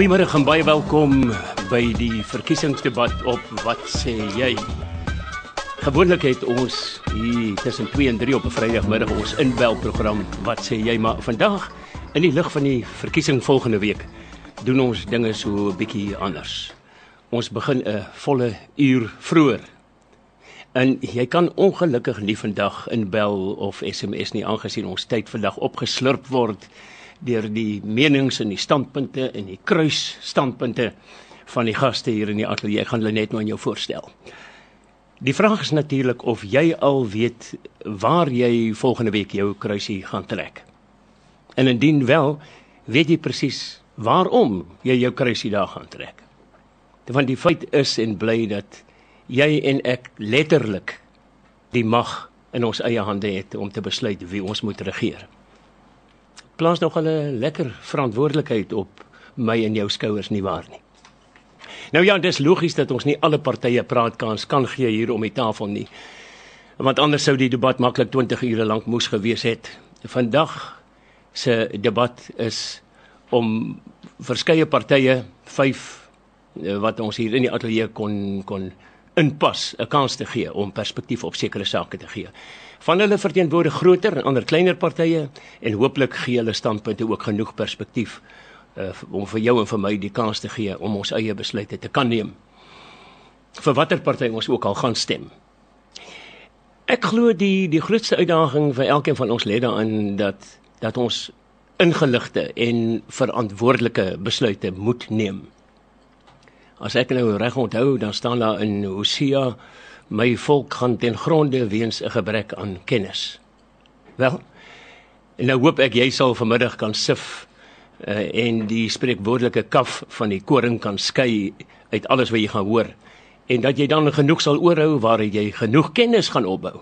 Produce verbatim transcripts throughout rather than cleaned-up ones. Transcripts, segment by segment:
Goeiemôre en baie welkom by die verkiesingsdebat op Wat sê jy? Gewoonlik het ons hier tussen twee en drie op 'n Vrydagmiddag ons inbelprogram Wat sê jy? Maar vandag, in die lig van die verkiesing volgende week, doen ons dinge so 'n bietjie anders. Ons begin 'n volle uur vroeër. En jy kan ongelukkig nie vandag inbel of S M S nie, aangesien ons tyd vandag opgeslurp word deur die menings en die standpunte en die kruisstandpunte van die gaste hier in die ateljee. Ek gaan hulle net nou aan jou voorstel. Die vraag is natuurlik of jy al weet waar jy volgende week jou kruisie gaan trek. En indien wel, weet jy presies waarom jy jou kruisie daar gaan trek. Want die feit is en bly dat jy en ek letterlik die mag in ons eie hande het om te besluit wie ons moet regeer. Plaas nog 'n lekker verantwoordelikheid op my en jou skouers, nie waar nie. Nou ja, dis logies dat ons nie alle partye praatkans kan gee hier om die tafel nie, want anders sou die debat maklik twintig ure lank moes gewees het. Vandag se debat is om verskeie partye, vyf wat ons hier in die ateljee kon kon inpas, 'n kans te gee om perspektief op sekere sake te gee. Van hulle verteenwoordig groter en ander kleiner partye en hooplik gee hulle standpunte ook genoeg perspektief uh, om vir jou en vir my die kans te gee om ons eie besluite te kan neem. Vir watter party ons ook al gaan stem. Ek glo die die grootste uitdaging vir elkeen van ons lê daarin dat dat ons ingeligte en verantwoordelike besluite moet neem. As ek nou reg onthou, dan staan daar in Hosea, my volk gaan ten gronde weens 'n gebrek aan kennis. Wel, nou hoop ek jy sal vanmiddag kan sif uh, en die spreekwoordelike kaf van die koring kan skei uit alles wat jy gaan hoor, en dat jy dan genoeg sal oorhou waar jy genoeg kennis gaan opbou.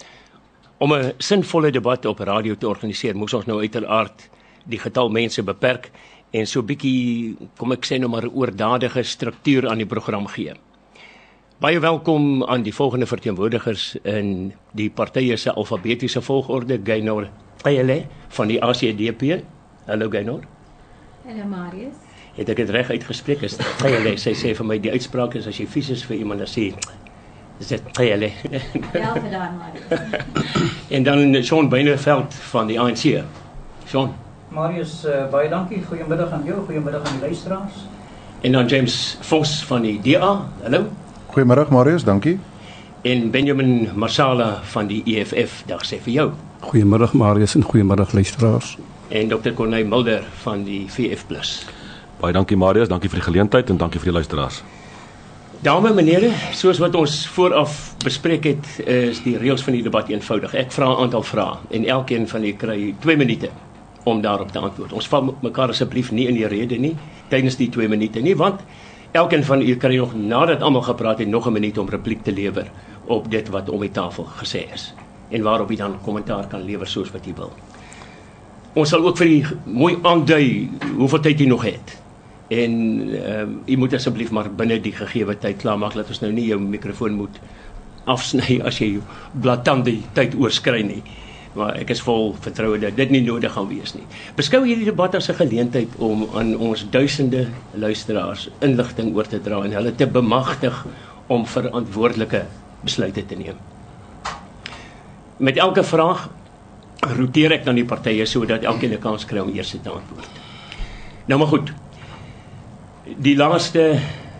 Om 'n sinvolle debat op radio te organiseer, moes ons nou uiteraard die getal mense beperk en so bietjie, kom ek sê nou maar, oordadige struktuur aan die program gee. Baie welkom aan die volgende verteenwoordigers in die partye se alfabetiese volgorde. Gaynor Qele van die A C D P. Hallo Gaynor. Hallo Marius. Het ek dit reg uitgespreek? Is Qele? Sy sê vir my die uitspraak is as jy vies is vir iemand dan sê dis dit Qele. Ja, gedaan Marius. En dan Shaun Beineveld van die A N C. Shaun. Marius, uh, baie dankie. Goeiemiddag aan jou, goeiemiddag aan die luisteraars. En dan James Vos van die D A. Hallo. Goeiemiddag Marius, dankie. En Benjamin Marsala van die E F F, dag sê vir jou. Goeiemiddag Marius en goeiemiddag luisteraars. En dokter Corneille Mulder van die V F plus. Baie dankie Marius, dankie vir die geleentheid en dankie vir die luisteraars. Dames en menere, soos wat ons vooraf bespreek het, is die reëls van die debat eenvoudig. Ek vra 'n aantal vrae en elkeen van julle kry twee minute om daarop te antwoord. Ons val mekaar asseblief nie in die rede nie tydens die twee minute nie, want elkeen van u kry nog nadat almal gepraat het nog 'n minuut om repliek te lewer op dit wat om die tafel gesê is en waarop u dan kommentaar kan lewer soos wat u wil. Ons sal ook vir u mooi aandui hoeveel tyd u nog het. En um, u moet asseblief maar binne die gegeewe tyd klaarmaak, dat ons nou nie jou mikrofoon moet afsny as jy blaatant die tyd oorskry nie. Maar ek is vol vertroue dat dit nie nodig gaan wees nie. Beskou hierdie debat as 'n geleentheid om aan ons duisende luisteraars inligting oor te dra en hulle te bemagtig om verantwoordelike besluite te neem. Met elke vraag roteer ek dan die partye sodat elkeen 'n kans kry om eers te antwoord. Nou maar goed. Die laaste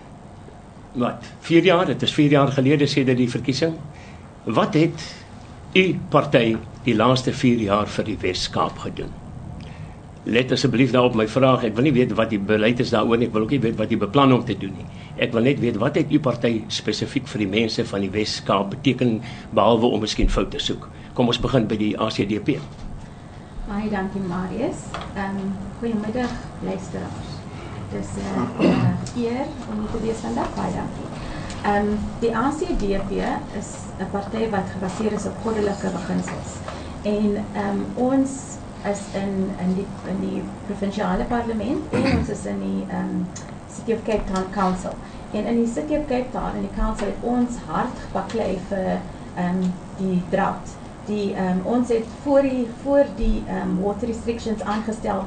wat vier jaar, dit is vier jaar gelede sedert die verkiesing. Wat het u party die laaste vier jaar vir die Wes-Kaap gedoen? Let asseblief daar op my vraag. Ek wil nie weet wat die beleid is daaroor nie. Ek wil ook nie weet wat die beplan om te doen nie. Ek wil net weet wat het u party spesifiek vir die mense van die Wes-Kaap beteken, behalwe om miskien foute te soek. Kom ons begin by die A C D P. Baie dankie Marius. Um, goeiemiddag luisteraars. Dit is 'n uh, uh, eer om hier te wees vandag. Baie dankie. Um, die A C D P is 'n party wat gebaseer is op goddelike beginsels. En um, ons is in in die in die provinsiale parlement en ons is in die um, City of Cape Town Council. En in die City of Cape Town en die Council het ons hard gebaklei vir um, die drought. Die um, ons het voor die voor die um, water restrictions aangestel was,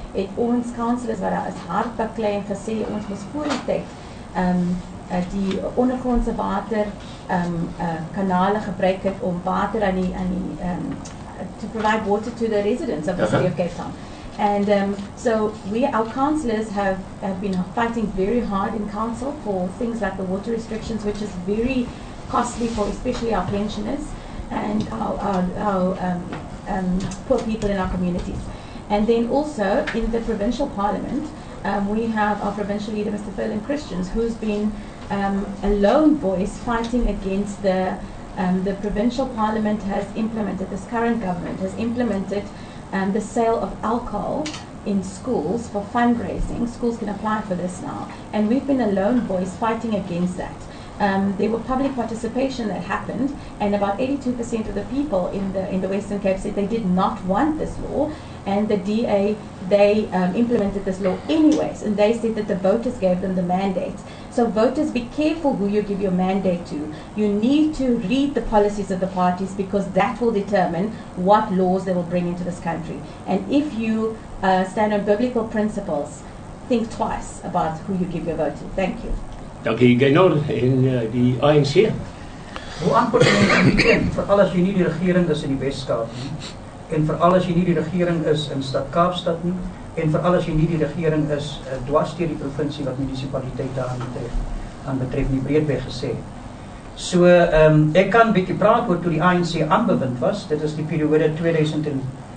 het ons councillors wat daar is hard baklei en gesê ons moet voor die tyd um, uh, die ondergrondse water um, uh, kanale gebruik het om water aan die, aan die um, to provide water to the residents of the city of Cape Town. And um, so we, our councillors have, have been fighting very hard in council for things like the water restrictions, which is very costly for especially our pensioners and our, our, our um, um, poor people in our communities. And then also in the provincial parliament, um, we have our provincial leader, Mister Ferlin Christians, who's been um, a lone voice fighting against the, um, the provincial parliament has implemented, this current government has implemented um, the sale of alcohol in schools for fundraising. Schools can apply for this now. And we've been a lone voice fighting against that. Um, there were public participation that happened, and about eighty-two percent of the people in the in the Western Cape said they did not want this law, and the D A, they um, implemented this law anyways, and they said that the voters gave them the mandate. So voters, be careful who you give your mandate to. You need to read the policies of the parties, because that will determine what laws they will bring into this country. And if you uh, stand on biblical principles, think twice about who you give your vote to. Thank you. Dankie Gaynor en uh, die A N C. Hoe antwoord mense ken, veral as jy nie die regering is in die Weskaap nie, en veral as jy nie die regering is in Stad Kaapstad nie, en veral as jy nie die regering is uh, dwars deur die provinsie wat munisipaliteite aanbetref, aanbetref nie breedweg gesê. So, um, ek kan 'n bietjie praat oor toe die A N C aanbewind was. Dit is die periode twee duisend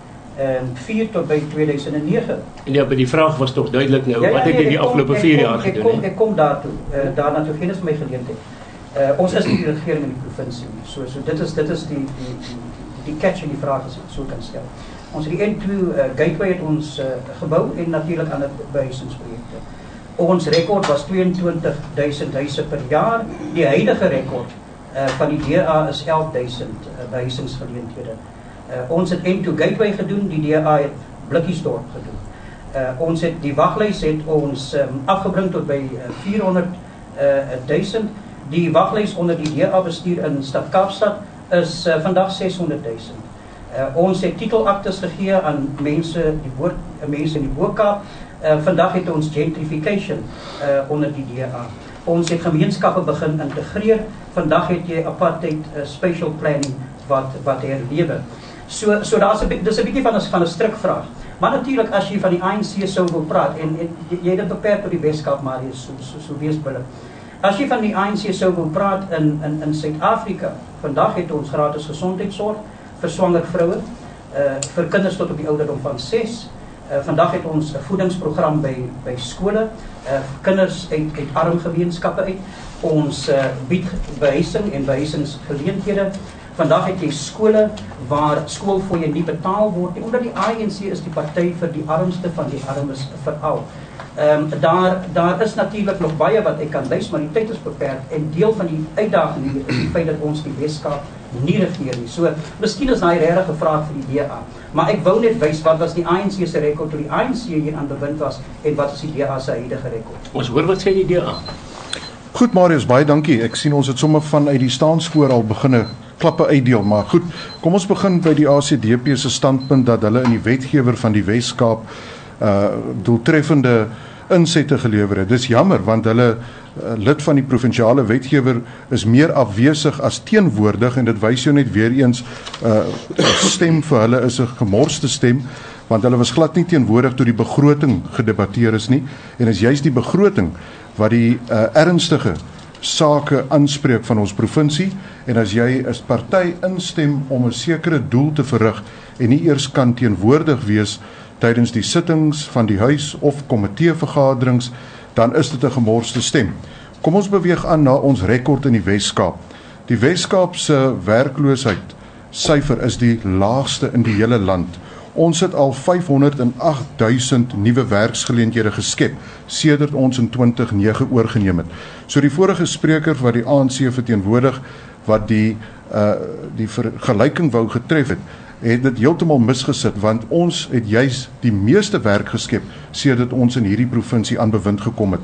vier tot by twee duisend nege. En ja, by die vraag was toch duidelik nou, Ja, ja, wat het nee, jy die ek kom- afgelope ek vier kom- jaar Ek gedoen? kom, hè? ek kom daartoe, uh, daarna toe, geen is my geleentheid. Uh, ons is nie die regering in die provinsie nie, so, so dit is, dit is die, die, die, die catch in die vraag as ek so kan stel. Ons het die N twee uh, Gateway het ons uh, gebou en natuurlijk ander behuisingsprojekte. Ons rekord was tweeëntwintig duisend huise per jaar, die huidige rekord uh, van die D A is elf duisend uh, behuisingsgeleenthede. Uh, ons het N twee Gateway gedoen, die D A het Blikkiesdorp gedoen. Uh, ons het die waglys het ons um, afgebring tot by uh, vierhonderd duisend. Die waglys onder die D A bestuur in Stad Kaapstad is uh, vandag seshonderd duisend. Uh, ons het titelaktes gegee aan mense die woord uh, mense in die Bo-Kaap. Uh, vandag het ons gentrification uh, onder die D A. Ons het gemeenskappe begin integreer. Vandag het jy apartheid uh, spatial planning wat wat herlewe. So so daar's 'n dis 'n bietjie van 'n van 'n strikvraag. Maar natuurlik as jy van die A N C sou wil praat en, en jy het dit beperk tot die Weskaap, maar jy so so, so wees billik. As jy van die A N C sou wil praat in in in Suid-Afrika, vandag het ons gratis gesondheidsorg vir swanger vroue, uh vir kinders tot op die ouderdom van ses. Uh, vandag het ons 'n voedingsprogram by by skole, uh kinders uit uit arm gemeenskappe uit. Ons uh, bied behuising en behuisingsgeleenthede. Vandag het jy skole waar skoolfooie nie betaal word nie, omdat die A N C is die party vir die armste van die armes veral. Ehm um, daar daar is natuurlik nog baie wat ek kan lys, maar die tyd is beperk en deel van die uitdaging hier is die feit dat ons die Weskaap nie regeer nie. So, miskien is daai regtig 'n vraag vir die D A. Maar ek wou net wys wat was die A N C se rekord toe die A N C hier aan bewind was en wat is die D A se huidige rekord. Ons hoor wat sê die D A. Goed Marius, baie dankie. Ek sien ons het sommer vanuit die staanspoor al beginne klappe uitdeel, maar goed, kom ons begin by die A C D P se standpunt dat hulle in die wetgewer van die Weskaap uh doeltreffende insette gelewer het. Dis jammer want hulle uh, lid van die provinsiale wetgewer is meer afwesig as teenwoordig en dit wys jou net weer eens uh stem vir hulle is 'n gemorste stem want hulle was glad nie teenwoordig toe die begroting gedebatteer is nie en is juist die begroting wat die uh, ernstige sake aanspreek van ons provinsie en as jy as party instem om 'n sekere doel te verrig en nie eers kan teenwoordig wees tydens die sittings van die huis of komiteevergaderings, dan is dit 'n gemorste stem. Kom ons beweeg aan na ons rekord in die Weskaap. Die Weskaap se werkloosheid syfer is die laagste in die hele land. Ons het al vyfhonderd agt duisend nuwe werksgeleenthede geskep sedert ons in twintig nege oorgeneem het. So die vorige spreker wat die A N C verteenwoordig wat die uh die vergelyking wou getref het, het dit heeltemal misgesit want ons het juis die meeste werk geskep sedert ons in hierdie provinsie aan bewind gekom het.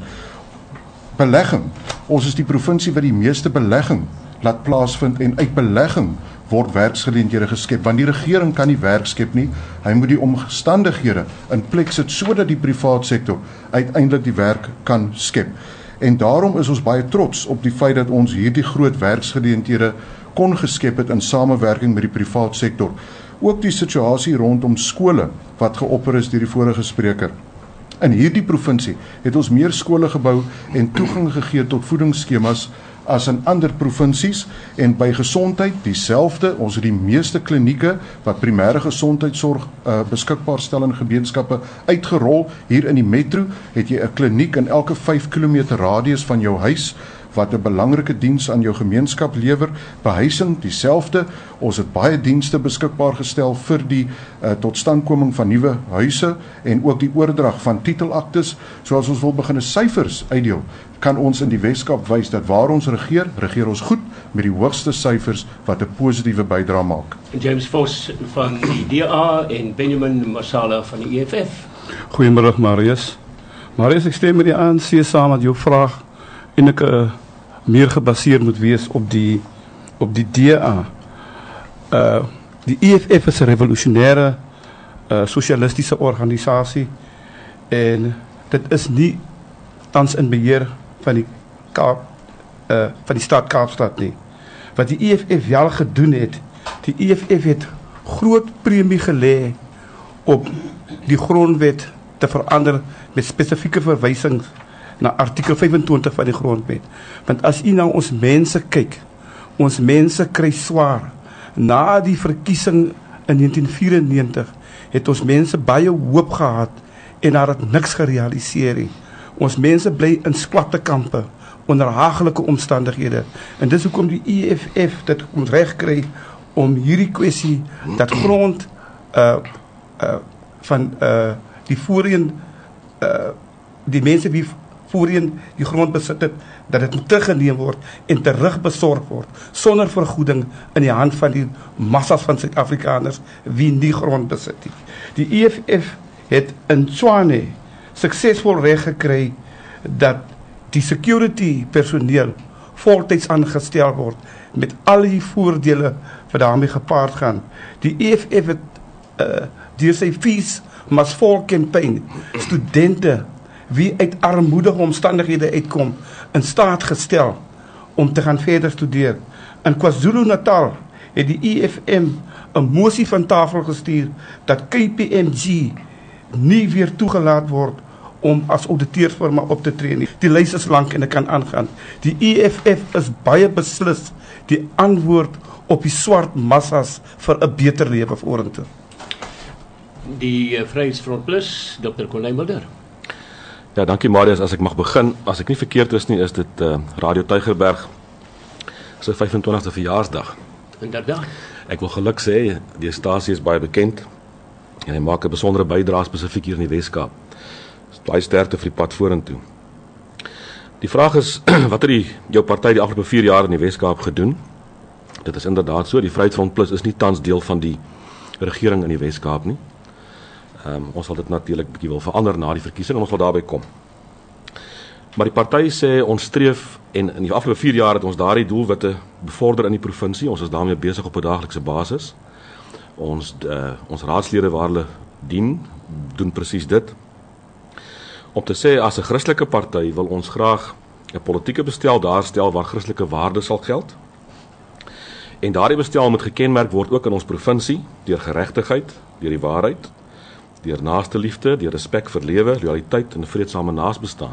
Belegging. Ons is die provinsie wat die meeste belegging laat plaasvind en uit belegging word werksgeleenthede geskep, want die regering kan nie werk skep nie, hy moet die omstandighede in plek sit sodat die privaat sektor uiteindelik die werk kan skep. En daarom is ons baie trots op die feit dat ons hierdie groot werksgeleenthede kon geskep het in samewerking met die privaat sektor. Ook die situasie rondom skole wat geopper is deur die vorige spreker. In hierdie provinsie het ons meer skole gebou en toegang gegee tot voedingsskemas as in ander provinsies, en by gesondheid dieselfde. Ons het die meeste klinieke wat primêre gesondheidsorg uh, beskikbaar stel in gemeenskappe uitgerol. Hier in die metro het jy 'n kliniek in elke vyf kilometer radius van jou huis wat 'n belangrike diens aan jou gemeenskap lewer. Behuising dieselfde. Ons het baie dienste beskikbaar gestel vir die uh, totstandkoming van nuwe huise en ook die oordrag van titelaktes. So as ons wil begin 'n syfers uitdeel, kan ons in die Weskaap wys dat waar ons regeer, regeer ons goed met die hoogste syfers wat 'n positiewe bydrae maak. James Vos van die D A en Benjamin Masala van die E F F. Goeiemôre Marius. Marius, ek stem met die A N C saam met jou vraag en ek uh, meer gebaseer moet wees op die op die D A. Uh, die E F F is 'n revolusionêre uh, sosialistiese organisasie en dit is nie tans in beheer van die Kaap, uh, van die stad Kaapstad nie. Wat die E F F wel gedoen het, die E F F het groot premie gelê op die grondwet te verander met spesifieke verwysings na artikel vyfentwintig van die grondwet. Want as u na ons mense kyk, ons mense kry swaar. Na die verkiesing in negentien vyrennegentig het ons mense baie hoop gehad en daar het niks gerealiseer nie. Ons mense bly in skwattekampe onder haglike omstandighede. En dis hoekom die E F F dit kom regkry om hierdie kwessie dat grond uh uh van uh die voorheen uh die mense wie voorheen die grond besit het, dat dit moet teruggeneem word en terugbesorg word sonder vergoeding in die hand van die massas van Suid-Afrikaners wie nie grond besit nie. Die E F F het in Tshwane suksesvol reg gekry dat die security personeel voltyds aangestel word met al die voordele wat daarmee gepaard gaan. Die E F F het uh, deur sy Fees Must Fall campaign studente wie uit armoedige omstandighede uitkom in staat gestel om te gaan verder studeer. In KwaZulu-Natal het die E F M 'n mosie van tafel gestuur dat K P M G nie weer toegelaat word om as auditeursfirma op te tree nie. Die lys is lank en ek kan aangaan. Die E F F is baie beslis die antwoord op die swart massas vir 'n beter lewe vorentoe. Die uh, Vryheidsfront Plus, dokter Corneille Mulder. Ja, dankie Marius. As ek mag begin, as ek nie verkeerd is nie, is dit uh, Radio Tygerberg sy vyfentwintigste verjaarsdag. Inderdaad. Ek wil geluk sê, die stasie is baie bekend en hy maak 'n besondere bydrae spesifiek hier in die Weskaap. Baie sterkte vir die pad vorentoe. Die vraag is, wat het die, jou party die afgelope vier jaar in die Weskaap gedoen? Dit is inderdaad so, die Vryheidsfront Plus is nie tans deel van die regering in die Weskaap nie. Um, ons sal dit natuurlik bietjie wil verander na die verkiesing en ons sal daarby kom. Maar die party sê ons streef en in die afgelope vier jaar het ons daardie doelwitte bevorder in die provinsie. Ons is daarmee besig op 'n daaglikse basis. Ons uh, ons raadslede waar hulle dien, doen presies dit. Om te sê as 'n Christelike party wil ons graag 'n politieke bestel daarstel waar Christelike waardes sal geld. En daardie bestel moet gekenmerk word ook in ons provinsie deur geregtigheid, deur die waarheid, deur naaste liefde, deur respek vir lewe, loyaliteit en 'n vreedsame naasbestaan.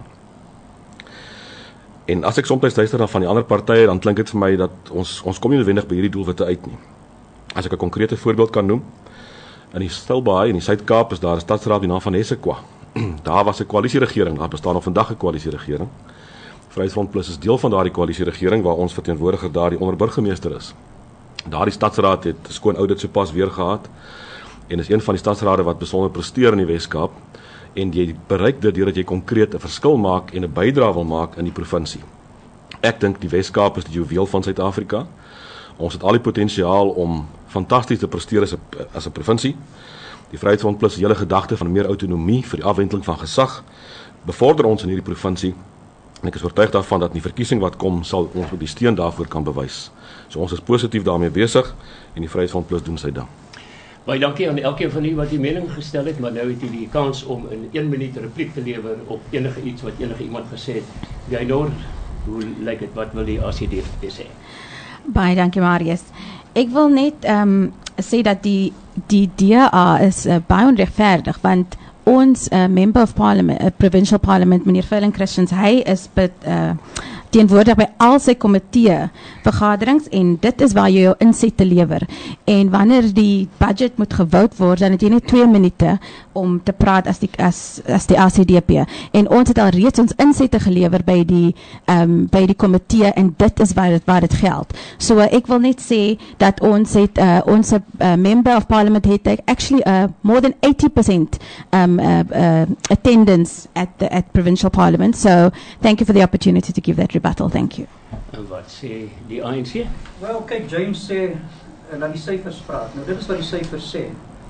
En as ek soms luister dan van die ander partye, dan klink dit vir my dat ons ons kom nie noodwendig by hierdie doelwitte uit nie. As ek 'n konkrete voorbeeld kan noem, in die Stilbaai in die Suid-Kaap is daar 'n stadsraad die naam van Hessequa. Daar was 'n koalisieregering, daar bestaan nog vandag 'n koalisieregering. Vryheidsfront Plus is deel van daardie koalisieregering waar ons verteenwoordiger daar die onderburgemeester is. Daardie stadsraad het skoon audit sopas weer gehad en is een van die stadsrade wat besonder presteer in die Weskaap en jy bereik dit deurdat jy konkreet 'n verskil maak en 'n bydrae wil maak in die provinsie. Ek dink die Weskaap is die juweel van Suid-Afrika. Ons het al die potensiaal om fantasties te presteer as 'n as 'n provinsie. Die Vryheidsfront Plus, die hele gedagte van meer autonomie vir die afwenteling van gesag bevorder ons in hierdie provinsie En ek is oortuig daarvan dat die verkiesing wat kom sal ons die steun daarvoor kan bewys. So ons is positief daarmee besig en die Vryheidsfront Plus doen sy ding. Baie dankie aan elkeen van u wat die mening gestel het, maar nou het u die kans om in een minuut repliek te lewer op enige iets wat enige iemand gesê het. Gaynor, hoe lyk dit, wat wil die A C D P sê? Baie dankie Marius. Ek wil net um, sê dat die, die D A is uh, baie onregverdig, want ons uh, member of parliament, uh, provincial parliament, meneer Philin Christians, hy is bet, uh, teenwoordig by al sy komitee vergaderings en dit is waar jy jou inset te lewer. En wanneer die budget moet gewout word, dan het jy net twee minute om te praat as die, as, as die A C D P. En ons het al reeds ons insette gelewer by die, um, by die komitee en dit is waar het, waar het geld. So uh, ek wil net sê dat ons het, uh, ons uh, member of parliament het actually uh, more than eighty percent um, uh, uh, attendance at the at provincial parliament. So thank you for the opportunity to give that rebuttal. Thank you. En wat sê die A N C? Wel, kyk, James sê, uh, laat die syfers praat. Nou, dit is wat die syfers sê.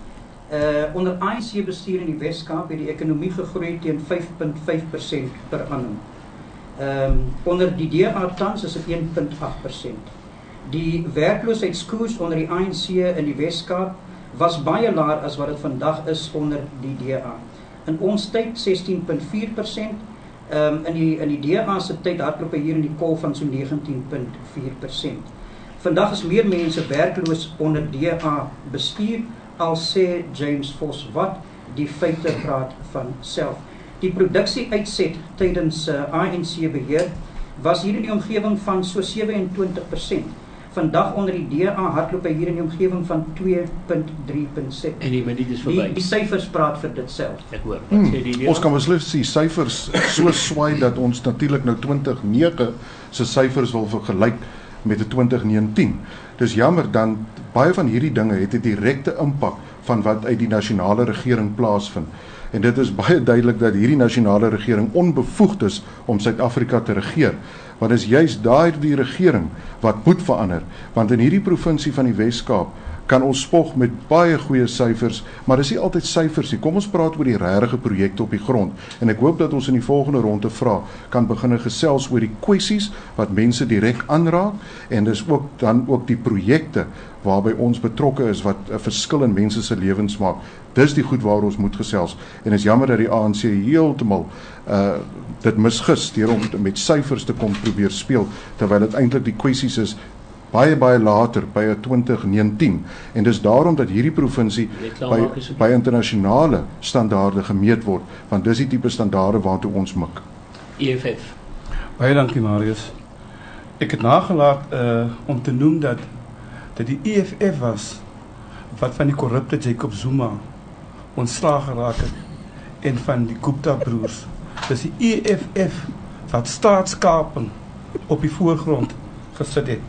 Uh, onder A N C bestuur in die Wes-Kaap het die ekonomie gegroei teen vyf punt vyf persent per annum. Um, onder die D A tans is dit een punt agt persent. Die werkloosheidskoers onder die A N C in die Wes-Kaap was baie laer as wat dit vandag is onder die D A. In ons tyd sestien punt vier persent, um, in die, in die D A se tyd hardloop hy hier in die kol van so negentien punt vier persent. Vandag is meer mense werkloos onder D A bestuur, al sê James Vos wat, die feite praat van self. Die produksie uitset tydens uh, A N C beheer was hier in die omgewing van so sewe-en-twintig persent. Vandag onder die D A hardloop hy hier in die omgewing van twee punt drie persent. En die minuut is Die, verby. die syfers praat vir dit self. Ek hoor, wat Hmm, sê die D A? ons kan beslis die syfers so swaai dat ons natuurlik nou twintig nege se syfers wil vergelyk met die twintig negentien. Dis jammer, dan baie van hierdie dinge het 'n direkte impak van wat uit die nasionale regering plaasvind. En dit is baie duidelik dat hierdie nasionale regering onbevoegd is om Suid-Afrika te regeer. Want is juist daardie regering wat moet verander. Want in hierdie provinsie van die Wes-Kaap kan ons spog met baie goeie syfers, maar dis nie altyd syfers nie. Kom ons praat oor die regte projekte op die grond. En ek hoop dat ons in die volgende ronde vra kan begin gesels oor die kwessies wat mense direk aanraak en dis ook dan ook die projekte waarby ons betrokke is wat 'n verskil in mense se lewens maak. Dis die goed waar ons moet gesels. En is jammer dat die A N C heeltemal uh dit misgis deur om met syfers te kom probeer speel terwyl dit eintlik die kwessies is baie baie later by twintig negentien en dis daarom dat hierdie provinsie by, by internasionale standaarde gemeet word, want dis die tipe standaarde waartoe ons mik. E F F. Baie dankie Marius. Ek het nagelaat uh, om te noem dat dat die E F F was wat van die korrupte Jacob Zuma ontslaag geraak het en van die Gupta broers. Dis die E F F wat staatskaping op die voorgrond gesit het.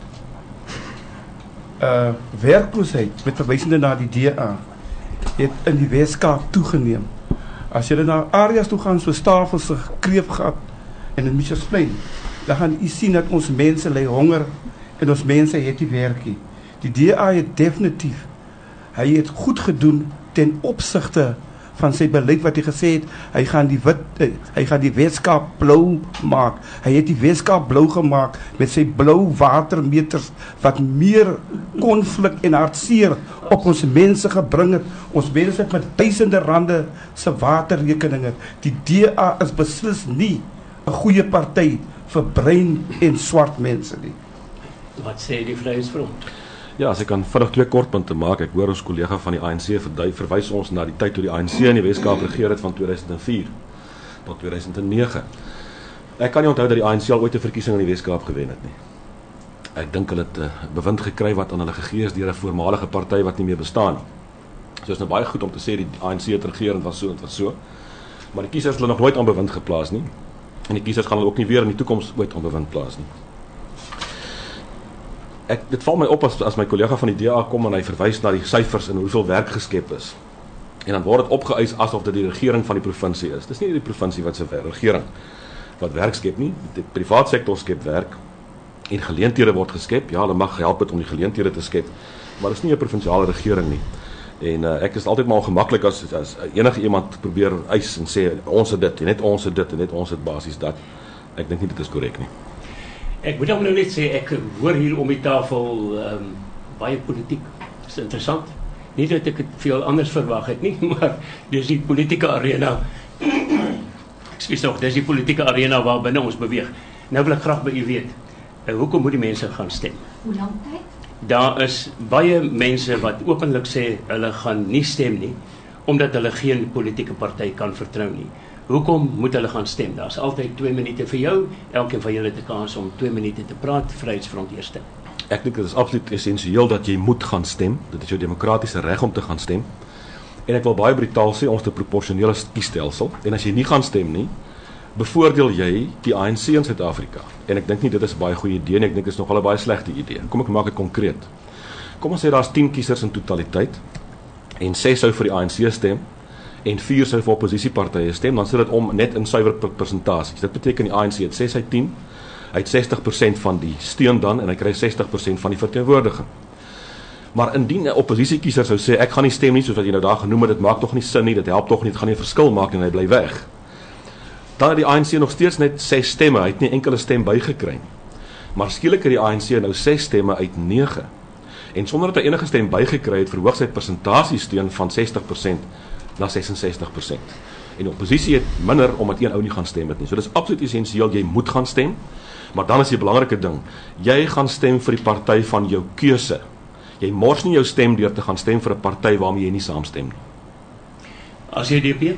Uh, werkloosheid met verwysende na die D A het in die Wes-Kaap toegeneem. As jy na areas toe gaan so Tafelsig, Kreefgat en in Mitchells-Plain, dan gaan jy sien dat ons mense ly honger en ons mense het nie werk nie. Die D A het definitief, hy het goed gedoen ten opsigte van sy beleid wat hy gesê het, hy gaan die wit, hy gaan die Wes-Kaap blou maak. Hy het die Wes-Kaap blou gemaak met sy blou watermeters wat meer konflik en hartseer op ons mense gebring het. Ons mense het met duisende rande se waterrekeninge. Die D A is beslis nie 'n goeie party vir bruin en swart mense nie. Wat sê die Vryheidsfront? Ja, as ek kan vinnig twee kortpunte maak. Ek hoor ons kollega van die A N C verdui, verwys ons na die tyd toe die A N C in die Wes-Kaap regeer het van twee duisend vier tot twee duisend nege. Ek kan nie onthou dat die A N C al ooit 'n verkiesing in die Wes-Kaap gewen het nie. Ek dink hulle het 'n uh, bewind gekry wat aan hulle gegee is deur 'n voormalige party wat nie meer bestaan nie. So is nou baie goed om te sê die A N C het regeer en was so en was so. Maar die kiesers het hulle nog nooit aan bewind geplaas nie. En die kiesers gaan hulle ook nie weer in die toekoms ooit aan bewind plaas nie. Ek, dit val my op as, as my kollega van die D A kom en hy verwys na die syfers en hoeveel werk geskep is. En dan word dit opgeëis asof dit die regering van die provinsie is. Dis nie die provinsie wat se regering wat werk skep nie. Die privaat sektor skep werk en geleenthede word geskep. Ja, hulle mag help het om die geleenthede te skep, maar dis nie 'n provinsiale regering nie. En uh, ek is altyd maar ongemaklik as, as enige iemand probeer eis en sê ons het dit en net ons het dit en net ons het basies dat. Ek dink nie dit is korrek nie. Ek moet ook nou net sê, ek hoor hier om die tafel um, baie politiek. Dit is interessant. Nie dat ek het veel anders verwag het nie, maar dis die politieke arena. Ekskuus tog, dis die politieke arena waar binne ons beweeg. Nou wil ek graag by u weet, uh, hoekom moet die mense gaan stem? Hoe lang tyd? Daar is baie mense wat openlik sê hulle gaan nie stem nie, omdat hulle geen politieke party kan vertrou nie. Hoekom moet hulle gaan stem? Daar's altyd twee minute vir jou, elkeen van julle het 'n kans om twee minute te praat, Vryheidsfront eerste. Ek dink dit is absoluut essensieel dat jy moet gaan stem. Dit is jou demokratiese reg om te gaan stem. En ek wil baie brutaal sê, ons het 'n proporsionele kiesstelsel, en as jy nie gaan stem nie, bevoordeel jy die A N C in Suid-Afrika. En ek dink nie dit is 'n baie goeie idee nie, ek dink dit is nogal 'n baie slegte idee. Kom ek maak dit konkreet. Kom ons sê daar's tien kiesers in totaliteit, en ses sou vir die A N C stem, en vier sou vir oppositiepartye stem, dan sit dit om net in suiwer persentasies. Dit beteken die A N C het ses uit tien, hy het sestig persent van die steun dan, en hy kry sestig persent van die verteenwoordiging. Maar indien 'n oppositiekiezer sou sê, ek gaan nie stem nie, soos wat jy nou daar genoem het, dit maak tog nie sin nie, dit help tog nie, dit gaan nie 'n verskil maak nie, en hy bly weg. Dan het die A N C nog steeds net ses stemme, hy het nie enkele stem bygekry. Maar skielik het die A N C nou ses stemme uit nege. En sonder dat hy enige stem bygekry het, verhoog sy persentasiesteun van sestig persent na ses en sestig persent. En die oppositie het minder omdat een ou nie gaan stem het nie. So dis absoluut essensieel, jy moet gaan stem. Maar dan is die belangrike ding, jy gaan stem vir die party van jou keuse. Jy mors nie jou stem deur te gaan stem vir 'n party waarmee jy nie saamstem nie. As jy D P?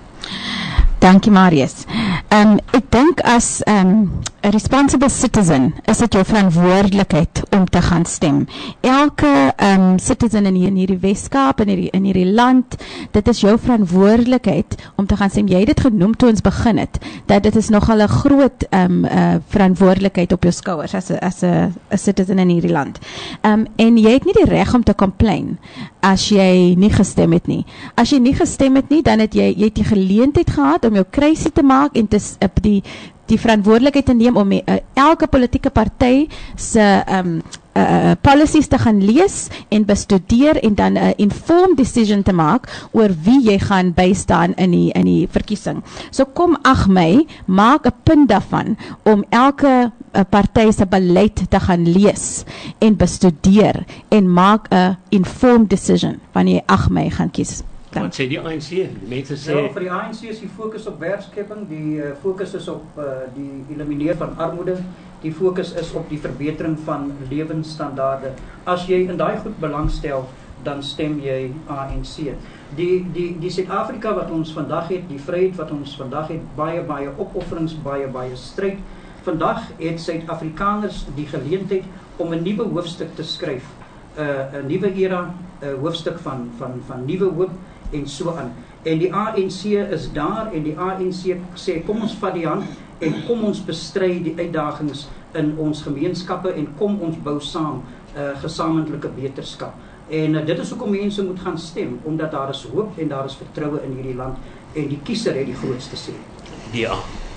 Dankie Marius. Um, ek dink as um, 'n responsible citizen is dit jou verantwoordelikheid om te gaan stem. Elke um, citizen in, hier, in hierdie Weskaap, in hierdie, in hierdie land, dit is jou verantwoordelikheid om te gaan stem. Jy het dit genoem toe ons begin het, dat dit is nogal 'n groot um, uh, verantwoordelikheid op jou skouers as 'n as 'n 'n citizen in hierdie land. Um, en jy het nie die reg om te complain as jy nie gestem het nie. As jy nie gestem het nie, dan het jy, jy het die geleentheid gehad om jou kruisie te maak en te, op die, die verantwoordelikheid te neem om uh, elke politieke party se um, uh, policies te gaan lees en bestudeer en dan 'n uh, informed decision te maak oor wie jy gaan bystaan in die, in die verkiesing. So kom ag Mei, maak 'n punt daarvan om elke uh, party se beleid te gaan lees en bestudeer en maak 'n informed decision wanneer jy ag Mei gaan kies. Wat sê die A N C? Die mense sê... Ja, vir die A N C is die fokus op werkskepping, die uh, fokus is op uh, die elimineer van armoede, die fokus is op die verbetering van lewensstandaarde. As jy in daai goed belangstel, dan stem jy A N C. Die die die Suid-Afrika wat ons vandag het, die vryheid wat ons vandag het, baie baie opofferings, baie baie stryd. Vandag het Suid-Afrikaners die geleentheid om 'n nuwe hoofstuk te skryf. 'n uh, 'n nuwe era, 'n uh, hoofstuk van van van nuwe hoop en so aan. En die A N C is daar en die A N C sê kom ons vat die hand en kom ons bestry die uitdagings in ons gemeenskappe en kom ons bou saam 'n uh, gesamentlike beterskap. En uh, dit is hoekom mense moet gaan stem, omdat daar is hoop en daar is vertroue in hierdie land en die kiezer het die grootste sê. Ja.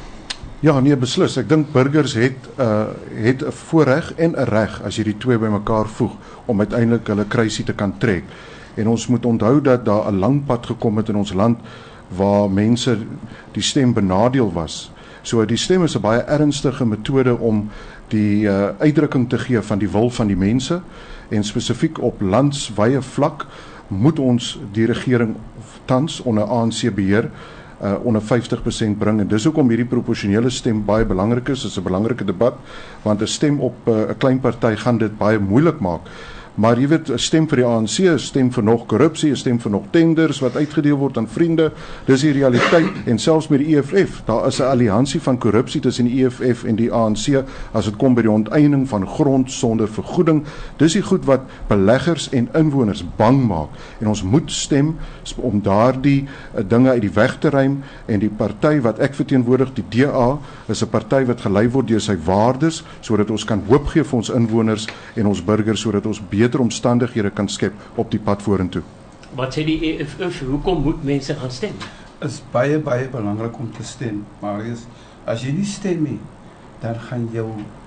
Ja, nee, beslis. Ek dink burgers het uh het 'n voorreg en 'n reg as jy die twee bymekaar voeg om uiteindelik hulle kruisie te kan trek. En ons moet onthou dat daar 'n lang pad gekom het in ons land waar mense die stem benadeel was. So die stem is 'n baie ernstige metode om die uh, uitdrukking te gee van die wil van die mense en spesifiek op landswye vlak moet ons die regering tans onder A N C beheer uh, onder vyftig persent bring en dis hoekom hierdie proporsionele stem baie belangrik is. Dit is 'n belangrike debat want 'n stem op 'n uh, klein party gaan dit baie moeilik maak. Maar jy weet, 'n stem vir die A N C, 'n stem vir nog korrupsie, 'n stem vir nog tenders wat uitgedeel word aan vriende. Dis die realiteit en selfs met die E F F, daar is 'n alliansie van korrupsie tussen die E F F en die A N C as dit kom by die onteiening van grond sonder vergoeding. Dis die goed wat beleggers en inwoners bang maak en ons moet stem om daardie uh, dinge uit die weg te ruim en die party wat ek verteenwoordig, die D A, is 'n party wat gelei word deur sy waardes sodat ons kan hoop gee vir ons inwoners en ons burgers sodat ons beter omstandighede kan skep op die pad vorentoe. Wat sê die E F F? Hoekom moet mense gaan stem? Is baie baie belangrik om te stem, Marius. As jy nie stem nie, dan gaan jou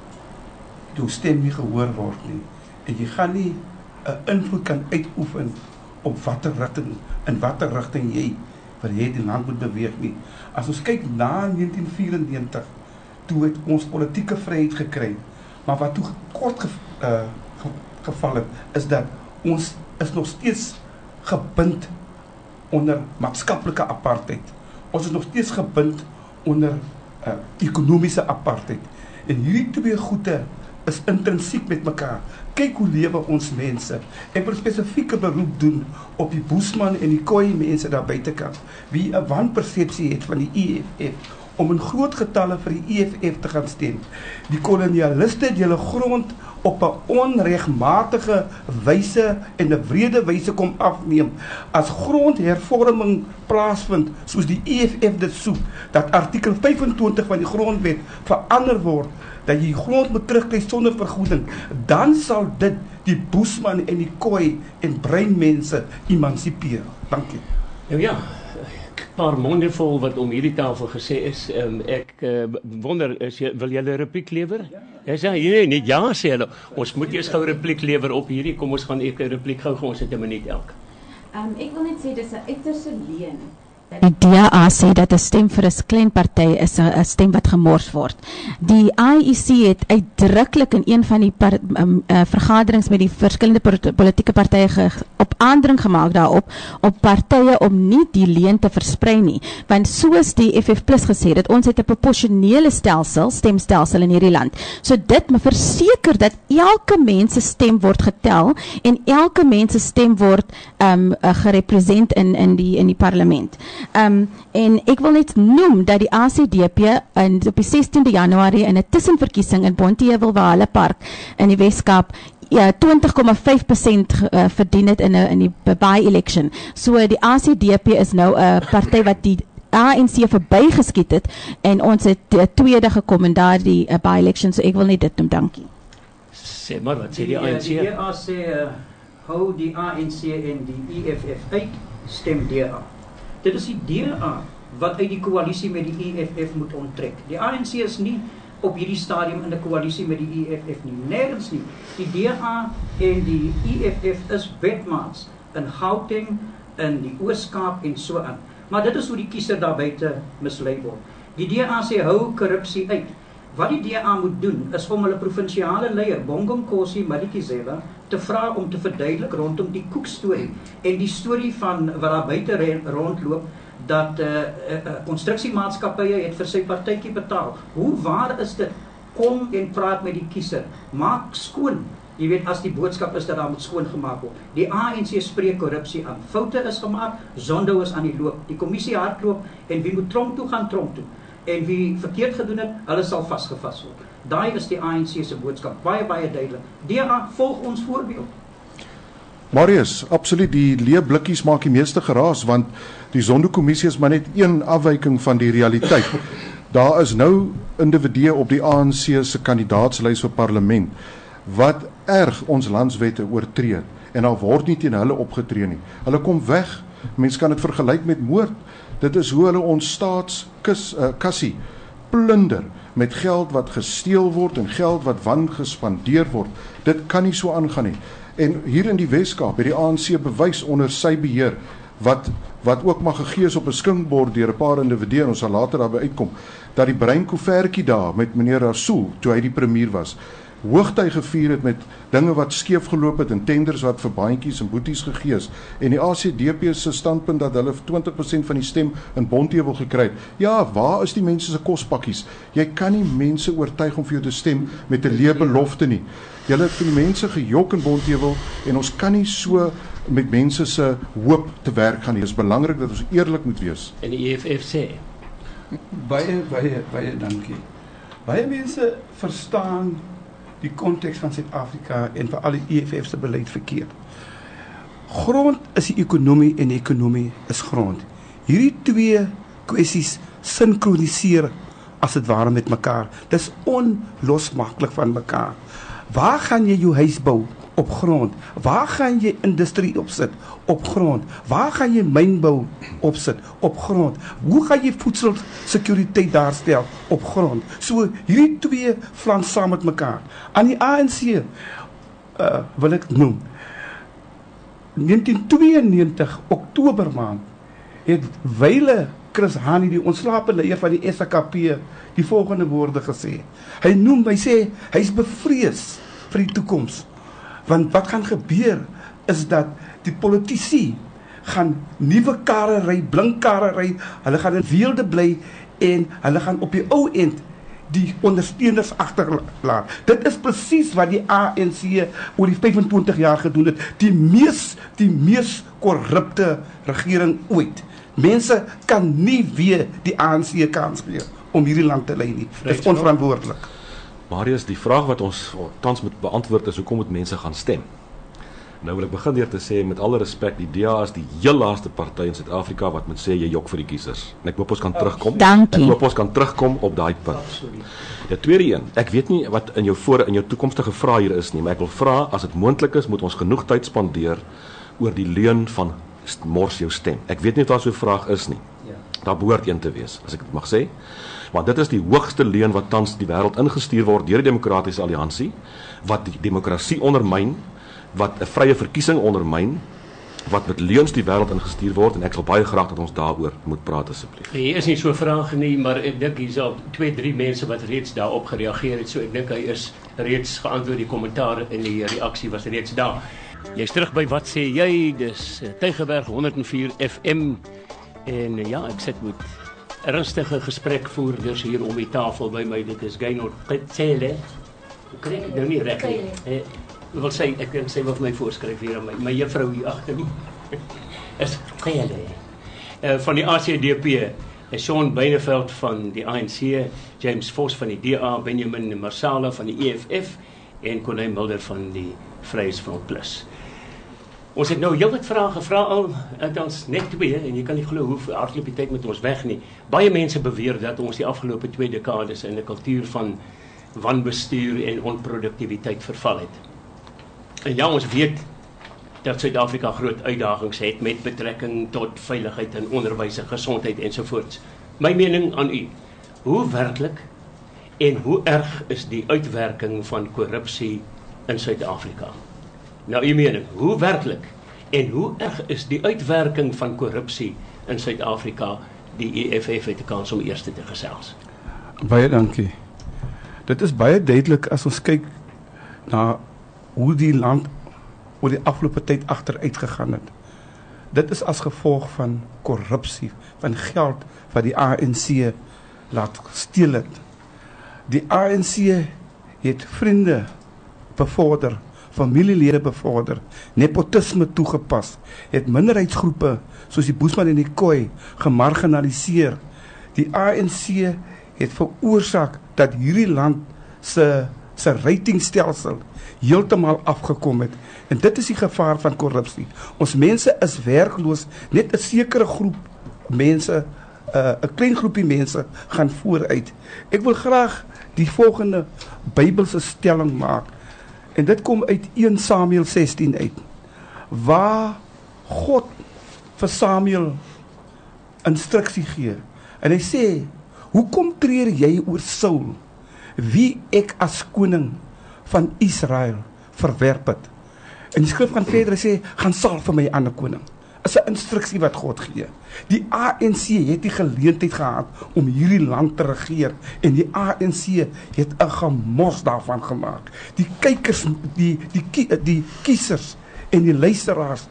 jou stem nie gehoor word nie. En jy gaan nie 'n invloed kan uitoefen op watter rigting in watter rigting jy vir jy die land moet beweeg nie. As ons kyk na negentien vyf en negentig, toe het ons politieke vryheid gekry. Maar wat toe kort ge, uh, ge, geval het, is dat ons is nog steeds gebind onder maatskaplike apartheid. Ons is nog steeds gebind onder uh, ekonomiese apartheid. En hierdie twee goede is intrinsiek met mekaar. Kyk hoe lewe ons mense. Ek wil spesifieke beroep doen op die Boesman en die Khoi mense daar buitekant, wie 'n wanpersepsie het van die E F F, om in groot getalle vir die E F F te gaan stem. Die kolonialiste het julle grond op 'n onregmatige wyse en 'n wrede wyse kom afneem. As grondhervorming plaasvind, soos die E F F dit soek, dat artikel vyfentwintig van die grondwet verander word, dat jy die grond moet terugkry sonder vergoeding, dan sal dit die Boesman en die Khoi en breinmense emancipeer. Dankie. Nou ja, paar monde vol wat om hierdie tafel gesê is. Um, ek uh, wonder, is jy, wil julle 'n repliek lewer? Ja. Is hy nee, net ja sê hulle. Ons moet eers gou 'n repliek lewer op hierdie. Kom ons gaan ek 'n repliek gou gou ons het 'n minuut elk. Um, ek wil net sê dis 'n uiterste leuen. Die D A sê dat 'n stem vir 'n klein party is 'n stem wat gemors word. Die I E C het uitdruklik in een van die par, um, uh, vergaderings met die verskillende politieke partye ge, op aandring gemaak daarop op partye om nie die leuen te versprei nie, want soos die F F plus gesê het, ons het 'n proporsionele stelsel, stemstelsel in hierdie land. So dit moet verseker dat elke mens se stem word getel en elke mens se stem word um, uh, gerepresent in in die in die parlement. Um, en ek wil net noem dat die A C D P in, op die sestiende Januarie in 'n tussenverkiesing in Bonteheuwel Park in die Weskaap ja, twintig komma vyf persent uh, verdien het in, a, in die by-election. So die A C D P is nou 'n uh, party wat die A N C verbygeskiet het en ons het uh, tweede gekom in daardie uh, by-election, so ek wil net dit noem, dankie. Sê maar, wat sê die Die, A N C? die D A sê, uh, hou die A N C en die E F F uit, stem D A. Dit is die D A wat uit die koalisie met die E F F moet onttrek. Die A N C is nie op hierdie stadium in 'n koalisie met die E F F nie, nêrens nie. Die D A en die E F F is wetmaats in Gauteng, in die Oos-Kaap en so aan. Maar dit is hoe die kiezer daar buite mislei word. Die D A sê hou korrupsie uit. Wat die D A moet doen is om hulle provinsiale leier Bongomkhosi Madikizela te vra om te verduidelik rondom die koekstorie en die storie van wat daar buite rondloop dat uh, uh, konstruksiemaatskappye het vir sy partytjie betaal. Hoe waar is dit? Kom en praat met die kiezer. Maak skoon. Jy weet, as die boodskap is dat daar moet skoon gemaak word. Die A N C spreek korrupsie aan. Foute is gemaak, Zondo is aan die loop. Die kommissie hardloop en wie moet tronk toe gaan tronk toe. En wie verkeerd gedoen het, hulle sal vasgevas word. Daai is die A N C se boodskap, baie baie duidelik. D A volg ons voorbeeld. Marius, absoluut, die leë blikkies maak die meeste geraas, want die Zondo-kommissie is maar net een afwyking van die realiteit. Daar is nou individue op die A N C se kandidaatslys vir parlement wat erg ons landswette oortree en daar word nie teen hulle opgetree nie. Hulle kom weg. Mense kan dit vergelyk met moord. Dit is hoe hulle ons staatskassie uh, plunder met geld wat gesteel word en geld wat wangespandeer word. Dit kan nie so aangaan nie. En hier in die Weskaap het die A N C bewys onder sy beheer wat wat ook maar gegee is op 'n skinkbord deur 'n paar individue, en ons sal later daarby uitkom, dat die breinkoevertjie daar met meneer Rasool, toe hy die premier was, hoogtyd gevier het met dinge wat skeef geloop het en tenders wat vir baantjies en boeties gegee is. En die A C D P se standpunt dat hulle twintig persent van die stem in Bonteheuwel gekry het. Ja, waar is die mense se kospakkies? Jy kan nie mense oortuig om vir jou te stem met 'n leë belofte nie. Julle het vir die mense gejok in Bonteheuwel en ons kan nie so met mense se hoop te werk gaan nie. Dit is belangrik dat ons eerlik moet wees. En die E F F sê Baie, baie, baie dankie. Baie mense verstaan die konteks van Suid-Afrika en veral die E F F se beleid verkeerd. Grond is die ekonomie en die ekonomie is grond. Hierdie twee kwessies sinkroniseer as dit ware met mekaar. Dis onlosmaaklik van mekaar. Waar gaan jy jou huis bou? Op grond. Waar gaan jy industrie opsit? Op grond. Waar gaan jy mynbou opsit? Op grond. Hoe gaan jy voedselsekuriteit daarstel? Op grond. So hierdie twee flans saam met mekaar. Aan die A N C uh, wil ek noem, negentien tweeënnegentig Oktober maand het wyle Chris Hani, die ontslape leier van die S A K P, die volgende woorde gesê. Hy noem, hy sê, hy is bevrees vir die toekoms. Want wat gaan gebeur is dat die politici gaan nuwe karre ry, blink karre ry, hulle gaan in weelde bly en hulle gaan op die ou end die ondersteuners agterlaat. Dit is presies wat die A N C oor die vyfentwintig jaar gedoen het. Die mees, die mees korrupte regering ooit. Mense kan nie weer die A N C kans gee om hierdie land te lei nie. Dit is onverantwoordelik. Marius, die vraag wat ons tans moet beantwoord is, hoekom moet mense gaan stem? Nou wil ek begin deur te sê, met alle respek, die D A is die heel laaste party in Suid-Afrika wat moet sê, jy jok vir die kiesers. En ek hoop ons kan terugkom. Dankie. Ek hoop ons kan terugkom op daai punt. Ja, tweede een, ek weet nie wat in jou voor in jou toekomstige vraag hier is nie, maar ek wil vra, as dit moontlik is, moet ons genoeg tyd spandeer oor die leuen van mors jou stem. Ek weet nie of daar so 'n vraag is nie. Ja. Daar behoort een te wees, as ek dit mag sê. Want dit is die hoogste leuen wat tans die wêreld ingestuur word deur die Demokratiese Alliansie, wat die demokrasie ondermyn, wat 'n vrye verkiesing ondermyn, wat met leuns die wêreld ingestuur word, en ek sal baie graag dat ons daaroor moet praat asseblief. Hier is nie so 'n vraag nie, maar ek dink hier's al twee, drie mense wat reeds daarop gereageer het, so ek dink hy is reeds geantwoord, die kommentaar en die reaksie was reeds daar. Jy's terug by Wat sê jy? Dis Tygerberg honderd en vier F M en ja, ek sit met ernstige gesprekvoerders hier om die tafel by my. Dit is Gaynor Qetsele. Hoe kry ek nou nie reg nie? Eh, ek wil sê, ek dink sy wil my voorskryf hier aan my, my juffrou hier agter my. is Qetsele. Uh, van die A C D P, Shaun Beineveld van die A N C, James Vos van die D A, Benjamin Marsala van die E F F en Corneille Mulder van die Vryheidsfront Plus. Ons het nou heel wat vrae gevra al, ons net twee, en jy kan nie glo hoe hardloop die tyd met ons weg nie. Baie mense beweer dat ons die afgelope twee dekades in 'n kultuur van wanbestuur en onproduktiwiteit verval het. En ja, ons weet dat Suid-Afrika groot uitdagings het met betrekking tot veiligheid en onderwys en gesondheid ensovoorts. My mening aan u, hoe werklik en hoe erg is die uitwerking van korrupsie in Suid-Afrika? Nou, u mening, hoe werklik en hoe erg is die uitwerking van korrupsie in Suid-Afrika? Die E F F het 'n kans om eers te gesels. Baie dankie. Dit is baie duidelik as ons kyk na hoe die land oor die afgelope tyd agteruit gegaan het. Dit is as gevolg van korrupsie, van geld wat die A N C laat steel het. Die A N C het vriende bevorder, familielede bevorder, nepotisme toegepas, het minderheidsgroepe soos die Boesman en die Khoi gemarginaliseer. Die A N C het veroorsaak dat hierdie land se se ratingstelsel heeltemal afgekom het. En dit is die gevaar van korrupsie. Ons mense is werkloos, net 'n sekere groep mense, 'n uh, klein groepie mense gaan vooruit. Ek wil graag die volgende Bybelse stelling maak. En dit kom uit Eerste Samuel sestien uit. Waar God vir Samuel instruksie gee. En hy sê, hoekom treur jy oor Saul, wie ek as koning van Israel verwerp het? En die skrif gaan verder sê, gaan salf vir my ander koning. Is 'n instruksie wat God gee. Die A N C het die geleentheid gehad om hierdie land te regeer en die A N C het 'n gemors daarvan gemaak. Die kykers, die die die, die kiesers en die luisteraars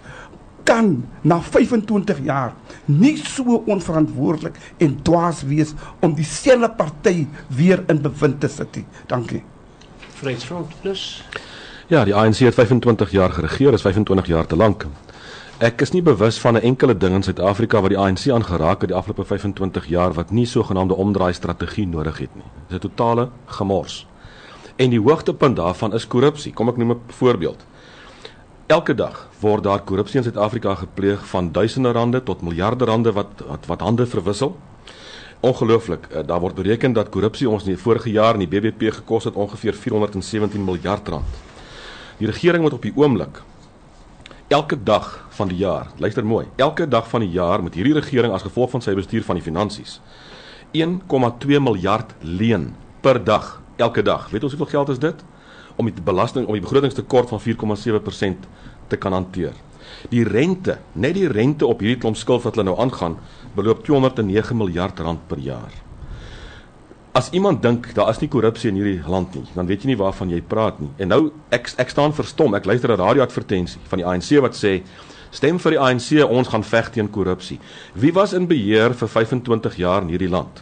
kan na vyfentwintig jaar nie so onverantwoordelik en dwaas wees om dieselfde party weer in bewind te sit nie. Dankie. Vryheidsfront Plus. Ja, die A N C het vyfentwintig jaar geregeer, is vyfentwintig jaar te lank. Ek is nie bewus van 'n enkele ding in Suid-Afrika wat die A N C aangeraak het die afgelope vyfentwintig jaar wat nie sogenaamde omdraai strategie nodig het nie. Dit is 'n totale gemors. En die hoogtepunt daarvan is korrupsie. Kom ek noem 'n voorbeeld. Elke dag word daar korrupsie in Suid-Afrika gepleeg van duisende rande tot miljarde rande wat wat, wat hande verwissel. Ongelooflik, daar word bereken dat korrupsie ons in die vorige jaar in die B B P gekos het ongeveer vierhonderd sewentien miljard rand. Die regering moet op die oomblik elke dag van die jaar, luister mooi, elke dag van die jaar moet hierdie regering as gevolg van sy bestuur van die finansies een komma twee miljard leen per dag, elke dag. Weet ons hoeveel geld is dit? Om die belasting, om die begrotingstekort van vier komma sewe persent te kan hanteer. Die rente, net die rente op hierdie klomp skuld wat hulle nou aangaan, beloop tweehonderd en nege miljard rand per jaar. As iemand dink daar is nie korrupsie in hierdie land nie, dan weet jy nie waarvan jy praat nie. En nou ek ek staan verstom, ek luister 'n radio-advertensie van die A N C wat sê stem vir die A N C, ons gaan veg teen korrupsie. Wie was in beheer vir vyf en twintig jaar in hierdie land?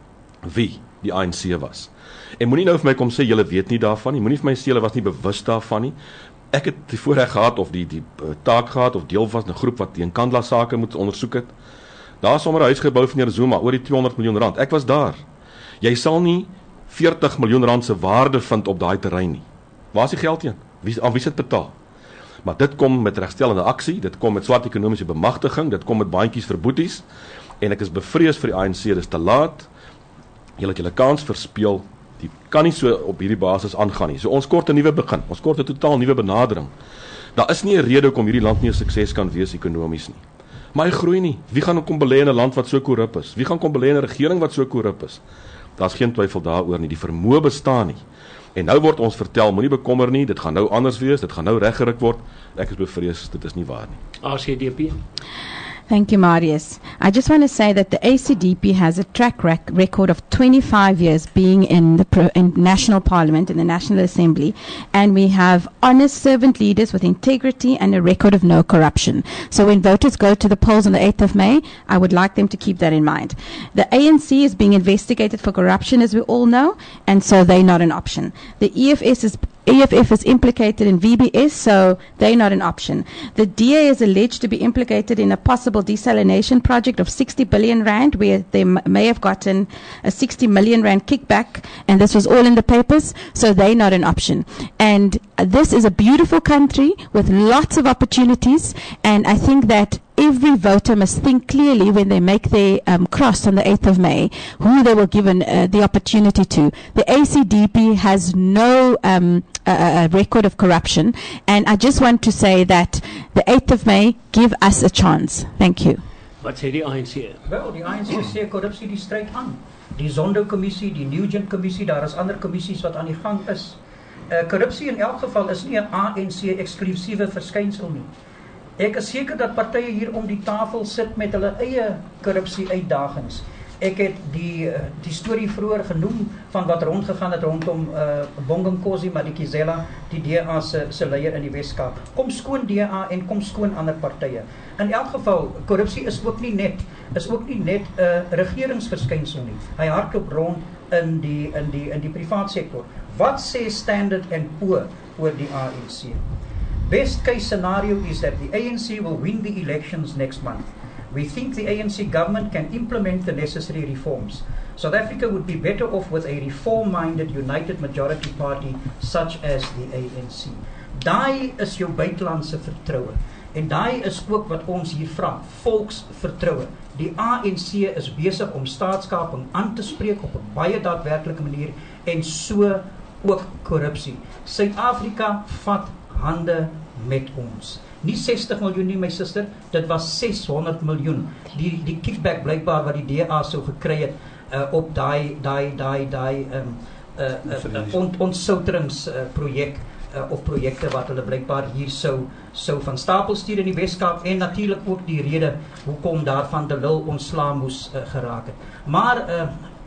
Wie? Die A N C was. En moenie nou vir my kom sê julle weet nie daarvan nie. Moenie vir my sê julle was nie bewus daarvan nie. Ek het die voorreg gehad of die die uh, taak gehad of deel was 'n groep wat teen Nkandla sake moet ondersoek het. Daar is sommer 'n huis gebou van meneer Zuma oor die tweehonderd miljoen rand. Ek was daar. Jy sal nie veertig miljoen rand se waarde vind op daai terrein nie. Waar is die geld heen? Wie aan wie sit betaal? Maar dit kom met regstellende aksie, dit kom met swart ekonomiese bemagtiging, dit kom met bandjies vir boeties en ek is bevrees vir die A N C, dis te laat. Julle het julle kans verspeel. Dit kan nie so op hierdie basis aangaan nie. So ons kort 'n nuwe begin. Ons kort 'n totaal nuwe benadering. Daar is nie 'n rede hoekom hierdie land nie 'n sukses kan wees ekonomies nie. Maar hy groei nie. Wie gaan kom belê in 'n land wat so korrup is? Wie gaan kom belê in 'n regering wat so korrup is? Daar's geen twyfel daaroor nie. Die vermoë bestaan nie. En nou word ons vertel, moenie bekommer nie, dit gaan nou anders wees, dit gaan nou reggeruk word. Ek is bevrees dit is nie waar nie. A C D P. Thank you, Marius. I just want to say that the A C D P has a track rec- record of twenty-five years being in the pro- in national parliament, in the National Assembly, and we have honest servant leaders with integrity and a record of no corruption. So when voters go to the polls on the eighth of May, I would like them to keep that in mind. The A N C is being investigated for corruption, as we all know, and so they're not an option. The E F S is E F F is implicated in V B S, so they're not an option. The D A is alleged to be implicated in a possible desalination project of sixty billion rand, where they m- may have gotten a sixty million rand kickback, and this was all in the papers, so they're not an option. And uh, this is a beautiful country with lots of opportunities, and I think that every voter must think clearly when they make their um, cross on the eighth of May, who they were given uh, the opportunity to. The A C D P has no um, uh, record of corruption, and I just want to say that the eighth of May, give us a chance. Thank you. Wat sê die A N C? Wel, die A N C sê korrupsie die stryd aan. Die Zondo-kommissie, die Nugent-kommissie, daar is ander kommissies wat aan die gang is. Uh, korrupsie in elk geval is nie 'n A N C eksklusiewe verskynsel nie. Ek is seker dat partye hier om die tafel sit met hulle eie korrupsie uitdagings. Ek het die die storie vroeër genoem van wat rondgegaan het rondom uh, Bonginkosi Madikizela, die D A se se leier in die Weskaap. Kom skoon D A en kom skoon ander partye. In elk geval, korrupsie is ook nie net is ook nie net 'n uh, regeringsverskynsel nie. Hy hardloop rond in die in die in die privaat sektor. Wat sê Standard and Poor oor die A N C? Best case scenario is that the A N C will win the elections next month. We think the A N C government can implement the necessary reforms. South Africa would be better off with a reform-minded united majority party such as the A N C. Daai is jou buitelandse vertroue. En daai is ook wat ons hier vra, volksvertroue. Die A N C is besig om staatskaping aan te spreek op 'n baie daadwerklike manier en so ook korrupsie. Suid-Afrika vat hande met ons. Nie sestig miljoen nie, my suster, dit was ses honderd miljoen. Die die kickback blykbaar wat die D A sou gekry het uh, op daai daai daai daai um uh, uh, uh, ont, ontsouterings uh, projek uh, of projekte wat hulle blykbaar hier sou sou van stapel stuur in die Weskaap en natuurlik ook die rede hoekom daarvan de Lille ontslaa moes uh, geraak het. Maar uh,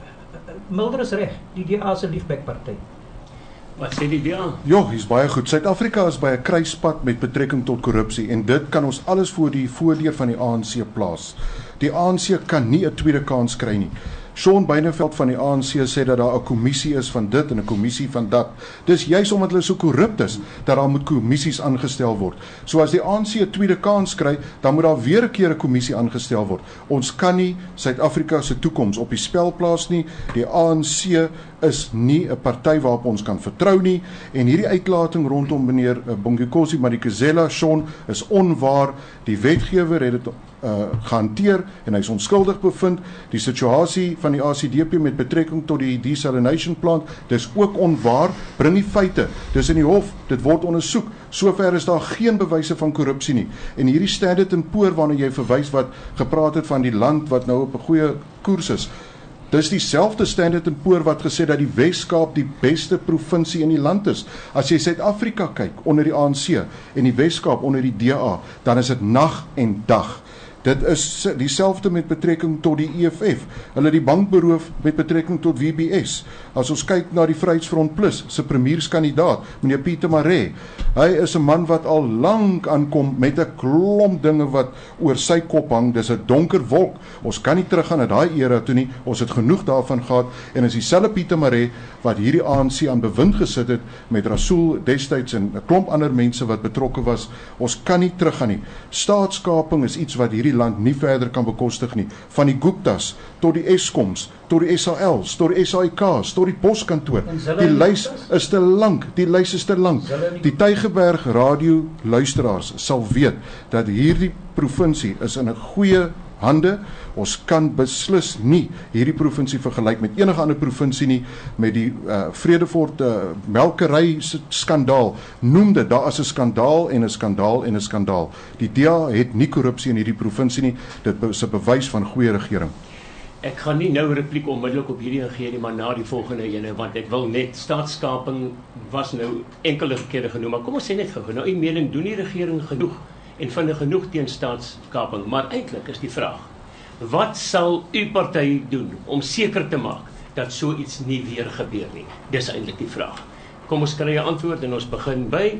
Mulder is reg, die D A se liegbekparty. Wat sê die D A? Ja, hier's baie goed. Suid-Afrika is by 'n kruispunt met betrekking tot korrupsie en dit kan ons alles voor die voordeur van die A N C plaas. Die A N C kan nie 'n tweede kans kry nie. Shaun Beineveld van die A N C sê dat daar 'n kommissie is van dit en 'n kommissie van dat. Dis juis omdat hulle so korrup is dat daar moet kommissies aangestel word. So as die A N C 'n tweede kans kry, dan moet daar weer 'n keer 'n kommissie aangestel word. Ons kan nie Suid-Afrika se toekoms op die spel plaas nie. Die A N C is nie 'n party waarop ons kan vertrou nie en hierdie uitlating rondom meneer Bonginkosi Madikizela, Shaun, is onwaar. Die wetgewer het dit uh, gehanteer en hy is onskuldig bevind. Die situasie van die A C D P met betrekking tot die desalination plant, dis ook onwaar. Bring die feite. Dis in die hof, dit word ondersoek. Sover is daar geen bewyse van korrupsie nie. En hierdie Standard and Poor waarna jy verwys wat gepraat het van die land wat nou op 'n goeie koers is. Dis dieselfde Standard and Poor wat gesê dat die Wes-Kaap die beste provinsie in die land is. As jy Suid-Afrika kyk onder die A N C en die Wes-Kaap onder die D A, dan is dit nag en dag. Dit is dieselfde met betrekking tot die E F F. Hulle die bank beroof met betrekking tot W B S. As ons kyk na die Vryheidsfront Plus se premierskandidaat, meneer Pieter Maree, hy is 'n man wat al lank aankom met 'n klomp dinge wat oor sy kop hang. Dis 'n donker wolk. Ons kan nie teruggaan na daai era toe nie. Ons het genoeg daarvan gehad en is dieselfde Pieter Maree wat hierdie A N C aan bewind gesit het met Rasool destyds en 'n klomp ander mense wat betrokke was. Ons kan nie teruggaan nie. Staatskaping is iets wat hierdie land nie verder kan bekostig nie. Van die Guptas tot die Eskoms, tot die S A Ls, tot die S A I Ks, tot die poskantoor. Die lys is te lank, die lys is te lank. Die Tygerberg radio luisteraars sal weet dat hierdie provinsie is in 'n goeie hande. Ons kan beslis nie hierdie provinsie vergelyk met enige ander provinsie nie, met die uh, Vredefort uh, melkery skandaal. Noem dit, daar is 'n skandaal en 'n skandaal en 'n skandaal. Die D A het nie korrupsie in hierdie provinsie nie. Dit is 'n bewys van goeie regering. Ek gaan nie nou 'n repliek onmiddellik op hierdie gee nie, maar na die volgende ene, want ek wil net, staatskaping was nou enkele kere genoem, maar kom ons sê net gou, nou u mening, doen die regering genoeg en vind genoeg teen staatskaping? Maar eintlik is die vraag, wat sal u party doen om seker te maak dat so iets nie weer gebeur nie? Dis eintlik die vraag. Kom ons kry 'n antwoord en ons begin by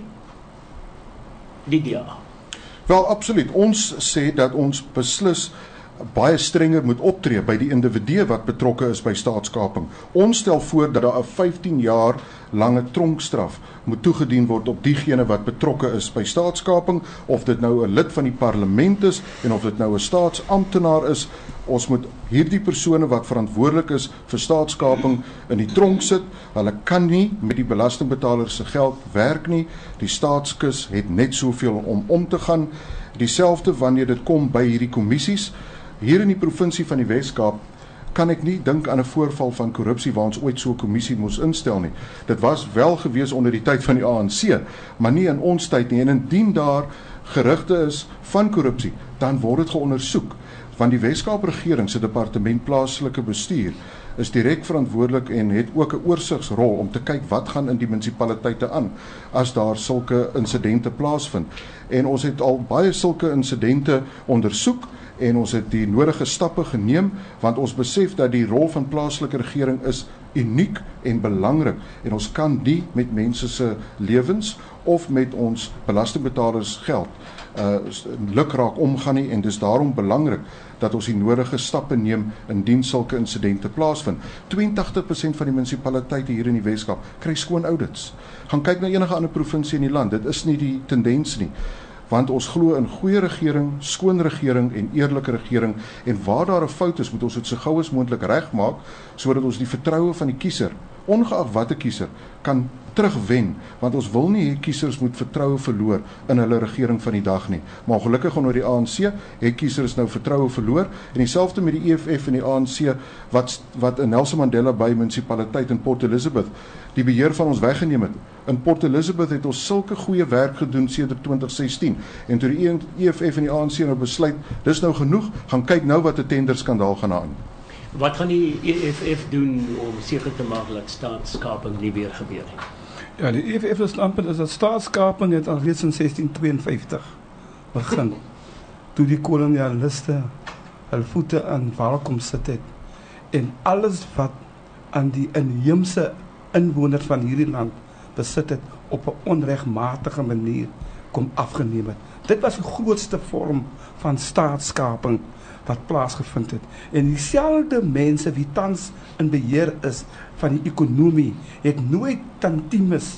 die D A. Wel, absoluut. Ons sê dat ons beslis baie strenger moet optree by die individue wat betrokke is by staatskaping. Ons stel voor dat daar 'n vyftien jaar lange tronkstraf moet toegedien word op diegene wat betrokke is by staatskaping, of dit nou 'n lid van die parlement is en of dit nou 'n staatsamptenaar is. Ons moet hierdie persone wat verantwoordelik is vir staatskaping in die tronk sit. Hulle kan nie met die belastingbetalers se geld werk nie. Die staatskus het net soveel om om te gaan. Dieselfde wanneer dit kom by hierdie kommissies. Hier in die provinsie van die Wes-Kaap kan ek nie dink aan 'n voorval van korrupsie waar ons ooit so 'n kommissie moes instel nie. Dit was wel gewees onder die tyd van die A N C, maar nie in ons tyd nie. En indien daar gerugte is van korrupsie, dan word dit geondersoek. Want die Wes-Kaap regering se departement plaaslike bestuur is direk verantwoordelik en het ook 'n oorsigsrol om te kyk wat gaan in die munisipaliteite aan as daar sulke insidente plaasvind. En ons het al baie sulke insidente ondersoek en ons het die nodige stappe geneem, want ons besef dat die rol van plaaslike regering is uniek en belangrik en ons kan nie met mense se lewens of met ons belastingbetalers geld uh, lukraak omgaan nie, en dis daarom belangrik dat ons die nodige stappe neem indien sulke insidente plaasvind. twee en tagtig persent van die munisipaliteite hier in die Wes-Kaap kry skoon audits. Gaan kyk na enige ander provinsie in die land, dit is nie die tendens nie. Want ons glo in goeie regering, skoon regering en eerlike regering, en waar daar 'n fout is, moet ons dit so gou as moontlik regmaak, sodat ons die vertroue van die kiezer, ongeag watter kiezer, kan terugwen, want ons wil nie hê kiesers moet vertroue verloor in hulle regering van die dag nie. Maar ongelukkig onder die A N C het kiesers nou vertroue verloor, en dieselfde met die E F F en die A N C wat wat in Nelson Mandela Bay munisipaliteit in Port Elizabeth die beheer van ons weggeneem het. In Port Elizabeth het ons sulke goeie werk gedoen sedert twintig sestien, en toe die E F F en die A N C nou besluit, dis nou genoeg, gaan kyk nou wat 'n tenderskandaal gaan aan. Wat gaan die E F F doen om seker te maak dat staatskaping nie weer gebeur nie? Ja, die E F F se standpunt is dat staatskaping het al reeds in sestien tweeënvyftig begin, toe die kolonialiste hul voete aan waar kom sit het, en alles wat aan die inheemse inwoners van hierdie land besit het, op 'n onregmatige manier kom afgeneem het. Dit was die grootste vorm van staatskaping wat plaasgevind het. En dieselfde mense wie tans in beheer is van die ekonomie, het nooit tantimes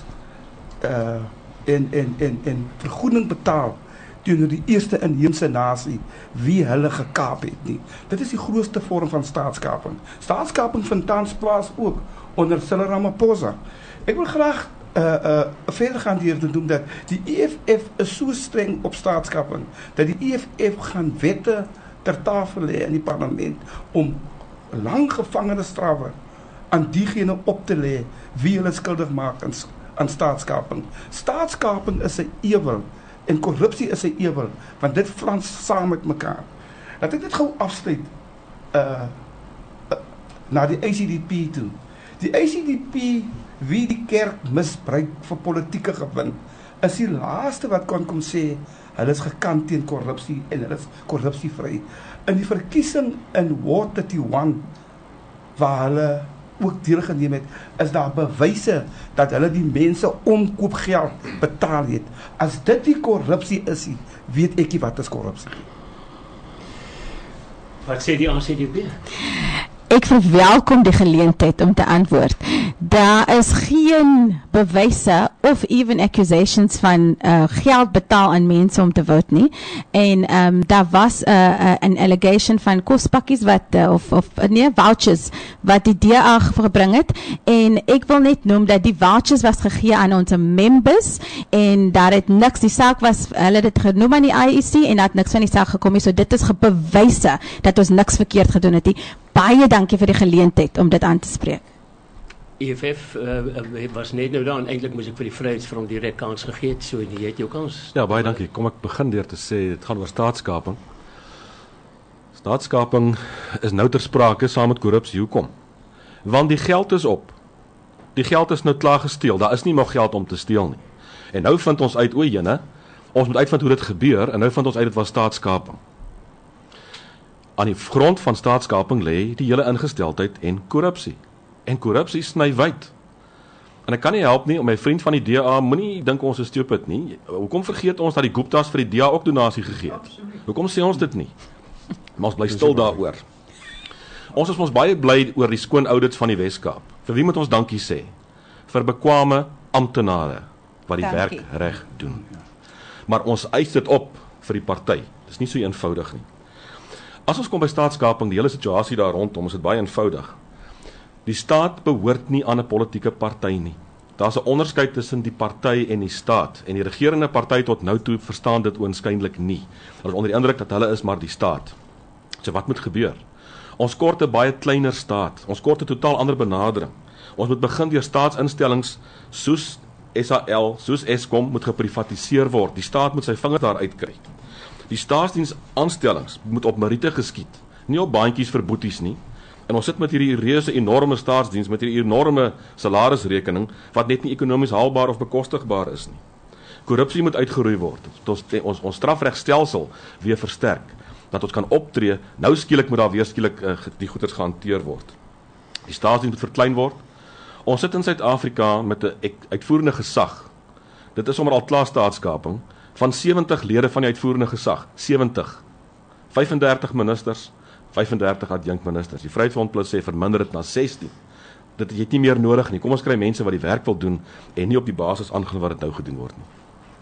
uh, en, en, en, en vergoeding betaal teenoor die eerste inheemse nasie wie hulle gekaap het nie. Dit is die grootste vorm van staatskaping. Staatskaping vind tans plaas ook onder Cyril Ramaphosa. Ek wil graag uh, uh, verder gaan hier te doen dat die E F F is so streng op staatskaping, dat die E F F gaan wette ter tafel lê in die parlement om lang gevangenisstrawe aan diegene op te lê wie hulle skuldig maak aan, aan staatskaping. Staatskaping is 'n ewel en korrupsie is 'n ewel, want dit frans saam met mekaar. Laat ek dit gou afsluit. Uh, uh, na die A C D P toe. Die A C D P, wie die kerk misbruik vir politieke gewin, is die laaste wat kan kom sê, hulle is gekant teen korrupsie en hulle is korrupsievry. In die verkiesing in Ward thirty-one, waar hulle ook deelgeneem het, is daar bewyse dat hulle die mense omkoopgeld betaal het. As dit die korrupsie is, weet ek nie wat is korrupsie. Wat sê die A C D P? Ek verwelkom die geleentheid om te antwoord. Daar is geen bewyse of even accusations van uh, geld betaal aan mense om te vote nie. En um, daar was 'n uh, uh, an allegation van kospakkies wat uh, of of uh, nee vouchers wat die D A gebring het. En ek wil net noem dat die vouchers was gegee aan ons members en daar het niks, die saak was, hulle het dit genoem aan die I E C en dat niks van die saak gekom nie. So dit is bewyse dat ons niks verkeerd gedoen het nie. Baie dankie vir die geleentheid om dit aan te spreek. E F F uh, was net nou daar en eintlik moes ek vir die Vryheidsfront direk kans gegee het, so jy het jou kans. Ja, baie dankie. Kom ek begin deur te sê dit gaan oor staatskaping. Staatskaping is nou ter sprake saam met korrupsie. Hoekom? Want die geld is op. Die geld is nou klaar gesteel. Daar is nie nog geld om te steel nie. En nou vind ons uit, o jene, ons moet uitvind hoe dit gebeur en nou vind ons uit dit was staatskaping. Aan die grond van staatskaping lê die hele ingesteldheid en korrupsie. En korrupsie sny wyd. En ek kan nie help nie om my vriend van die D A, moenie dink ons is stupid nie. Hoekom vergeet ons dat die Guptas vir die D A ook donasie gegee het? Hoekom sê ons dit nie? Maar ons bly stil daaroor. Ons is ons baie bly oor die skoon audits van die Wes-Kaap. Vir wie moet ons dankie sê? Vir bekwame amptenare wat die dankie. werk reg doen. Maar ons eis dit op vir die party. Dis nie so eenvoudig nie. As ons kom by staatskaping, die hele situasie daar rondom, is dit baie eenvoudig. Die staat behoort nie aan 'n politieke party nie. Daar's 'n onderskeid tussen die party en die staat, en die regerende party tot nou toe verstaan dit oënskynlik nie. Hulle is onder die indruk dat hulle is maar die staat. So wat moet gebeur? Ons kort 'n baie kleiner staat. Ons kort 'n totaal ander benadering. Ons moet begin deur staatsinstellings soos S A L, soos Eskom moet geprivatiseer word. Die staat moet sy vinger daar uitkry. Die staatsdiensaanstellings moet op meriete geskied, nie op baantjies vir boeties nie. En ons sit met hierdie reuse enorme staatsdiens, met hierdie enorme salarisrekening, wat net nie ekonomies haalbaar of bekostigbaar is nie. Korrupsie moet uitgeroei word, ons, ons, ons strafregstelsel weer versterk, dat ons kan optree, nou skielik moet daar weer skielik uh, die goeders gehanteer word. Die staatsdiens moet verklein word. Ons sit in Suid-Afrika met 'n uitvoerende gesag, dit is sommer al klaar staatskaping, van sewentig lede van die uitvoerende gesag, sewentig, vyf-en-dertig ministers, vyf-en-dertig adjunkministers. Die Vryheidsfront Plus sê verminder dit na sestien. Dit het nie meer nodig nie. Kom ons kry mense wat die werk wil doen en nie op die basis aangaan wat dit nou gedoen word nie.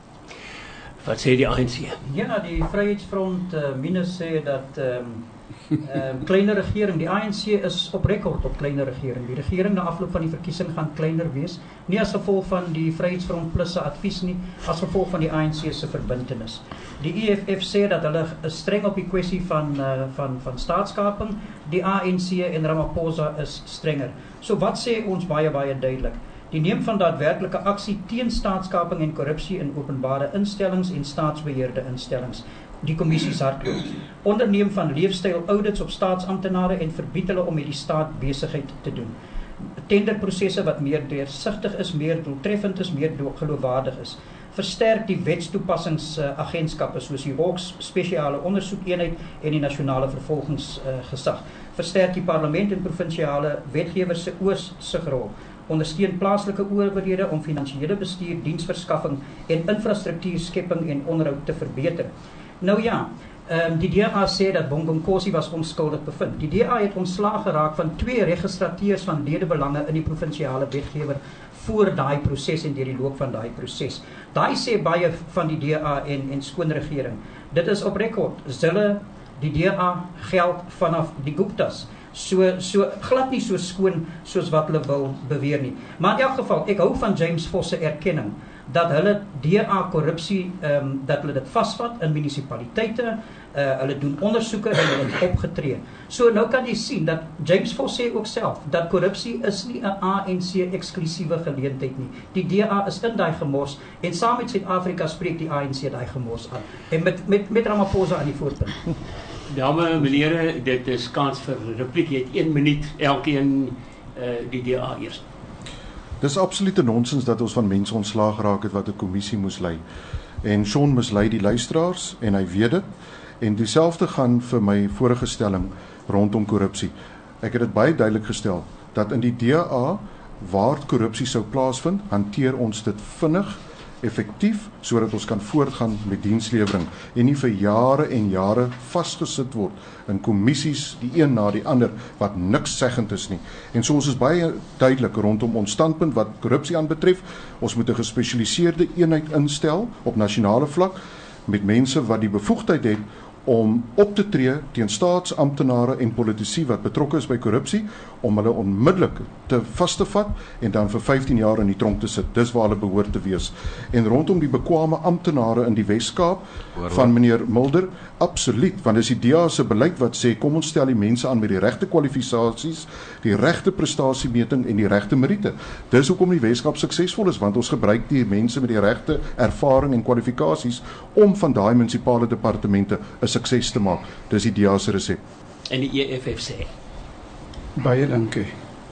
Wat sê die A N C? Ja, die Vryheidsfront uh, minus sê dat um, um, kleiner regering, die A N C is op rekord op kleiner regering. Die regering na afloop van die verkiesing gaan kleiner wees, nie as gevolg van die Vryheidsfront Plus se advies nie, as gevolg van die A N C se verbintenis. Die E F F sê dat hulle is streng op die kwessie van, uh, van, van staatskaping, die A N C en Ramaphosa is strenger. So wat sê ons baie baie duidelik? Die neem van daadwerklike aksie teen staatskaping en korrupsie in openbare instellings en staatsbeheerde instellings. Die kommissies hardloop. Onderneem van leefstyl audits op staatsamptenare en verbied hulle om met die staat besigheid te doen. Tenderprosesse wat meer deursigtig is, meer doeltreffend is, meer geloofwaardig is. Versterk die wetstoepassingsagentskappe soos die Hawks spesiale ondersoekeenheid en die nasionale vervolgingsgesag. Versterk die parlement en provinsiale wetgewers se oorsigrol. Ondersteun plaaslike owerhede om finansiële bestuur, diensverskaffing en infrastruktuurskepping en onderhoud te verbeter. Nou ja, um, die D A sê dat Bongonkosi was onskuldig bevind. Die D A het ontslaag geraak van twee registrateurs van ledebelange in die provinsiale wetgewer voor daai proses en deur die loop van daai proses. Daai sê baie van die D A en en skoonregering. Dit is op rekord. Hulle die D A geld vanaf die Guptas. So so glad nie so skoon soos wat hulle wil beweer nie. Maar in elk geval, ek hou van James Vos se erkenning dat hulle D A korrupsie ehm um, dat hulle dit vasvat in munisipaliteite, uh, hulle doen ondersoeke en hulle het opgetree. So nou kan jy sien dat James Vos sê ook self dat korrupsie is nie 'n A N C eksklusiewe geleentheid nie. Die D A is in daai gemors en saam met Suid-Afrika spreek die A N C daai gemors aan. En met met met Ramaphosa aan die voorpunt. Dame en menere, dit is kans vir repliek. Jy het een minuut elkeen uh, die D A eers. Dis absolute nonsens dat ons van mense ontslaag geraak het wat 'n kommissie moes lei. En Sean mislei die luisteraars en hy weet dit. En dieselfde gaan vir my vorige stelling rondom korrupsie. Ek het dit baie duidelik gestel dat in die D A waar korrupsie sou plaasvind, hanteer ons dit vinnig, effektief, sodat ons kan voortgaan met dienslewering en nie vir jare en jare vasgesit word in kommissies, die een na die ander, wat niks seggend is nie. En so ons is baie duidelik rondom ons standpunt wat korrupsie aanbetref. Ons moet 'n gespesialiseerde eenheid instel op nasionale vlak met mense wat die bevoegdheid het om op te tree teen staatsamptenare en politici wat betrokke is by korrupsie, om hulle onmiddellik te vas te vat en dan vir vyftien jaar in die tronk te sit. Dis waar hulle behoort te wees. En rondom die bekwame amptenare in die Wes-Kaap van meneer Mulder, absoluut, want dis die D A se beleid wat sê, kom ons stel die mense aan met die regte kwalifikasies, die regte prestasiemeting en die regte meriete. Dis hoekom die Wes-Kaap suksesvol is, want ons gebruik die mense met die regte ervaring en kwalifikasies om van daai munisipale departemente 'n sukses te maak. Dis die D A se resep. En die E F F sê. Baie dankie.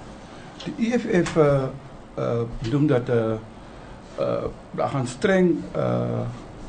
Die E F F uh, uh, noem dat uh, uh, daar gaan streng uh,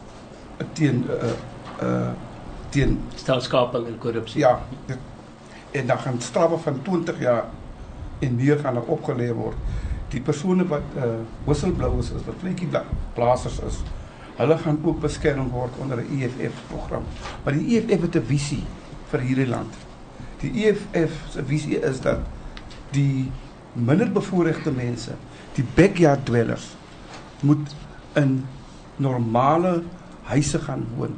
teen uh, uh, teen Staatskaping en korrupsie. Ja, dit, en dan gaan straffe van twintig jaar en meer gaan er opgelê word. Die persone wat uh, whistleblowers is, wat vlekkieblassers is, hulle gaan ook beskerm word onder 'n E F F-program. Maar die E F F het 'n visie vir hierdie land. Die E F F se visie is dat die minderbevoorregte mense, die backyard dwellers, moet in normale huise gaan woon.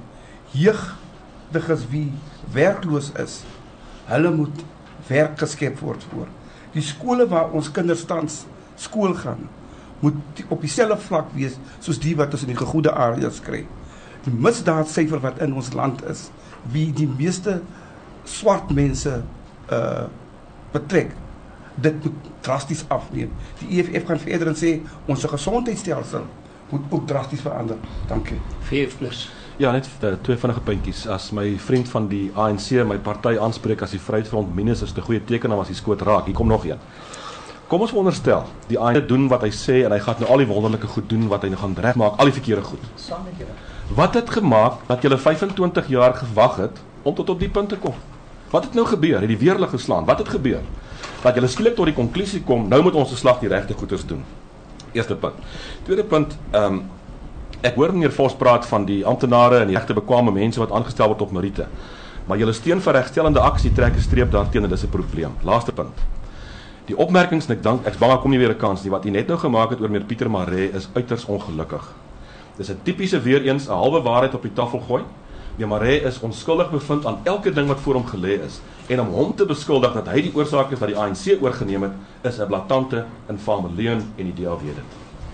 Jeugdiges wie werkloos is, hulle moet werk geskep word voor. Die skole waar ons kinders tans skool gaan, moet op dieselfde vlak wees soos die wat ons in die gegoede areas kry. Die misdaadsyfer wat in ons land is, wie die meeste swart mense uh, betrek, dit moet drasties afneem. Die E F F gaan verder en sê, ons gesondheidsstelsel moet ook drasties verander. Dankie. V F plus. Ja, net uh, twee vinnige puntjies. As my vriend van die A N C my party aanspreek as die Vryheidsfront minus is 'n goeie teken, dan was die skoot raak. Hier kom nog een. Kom ons veronderstel, die A N C doen wat hy sê en hy gaan nou al die wonderlike goed doen wat hy nou gaan regmaak, al die verkeerde goed. Saam met julle. Wat het gemaak dat julle vyfentwintig jaar gewag het om tot op die punt te kom? Wat het nou gebeur? Het die weerlig geslaan? Wat het gebeur? Dat julle skielik tot die konklusie kom, nou moet ons se slag die regte goeders doen. Eerste punt. Tweede punt, ehm um, ek hoor meneer Vos praat van die amptenare en die regte bekwame mense wat aangestel word op meriete. Maar julle steun vir regstellende aksie trek 'n streep daarteen en dis 'n probleem. Laaste punt. Die opmerkings en ek dink ek's bang daar kom nie weer 'n kans nie wat u net nou gemaak het oor meneer Pieter Maree is uiters ongelukkig. Dis 'n tipiese weer eens 'n halwe waarheid op die tafel gooi. Meneer Maree is onskuldig bevind aan elke ding wat voor hom gelê is en om hom te beskuldig dat hy die oorsaak is dat die A N C oorgeneem het, is 'n blaatante infame leuen en die D A weet dit.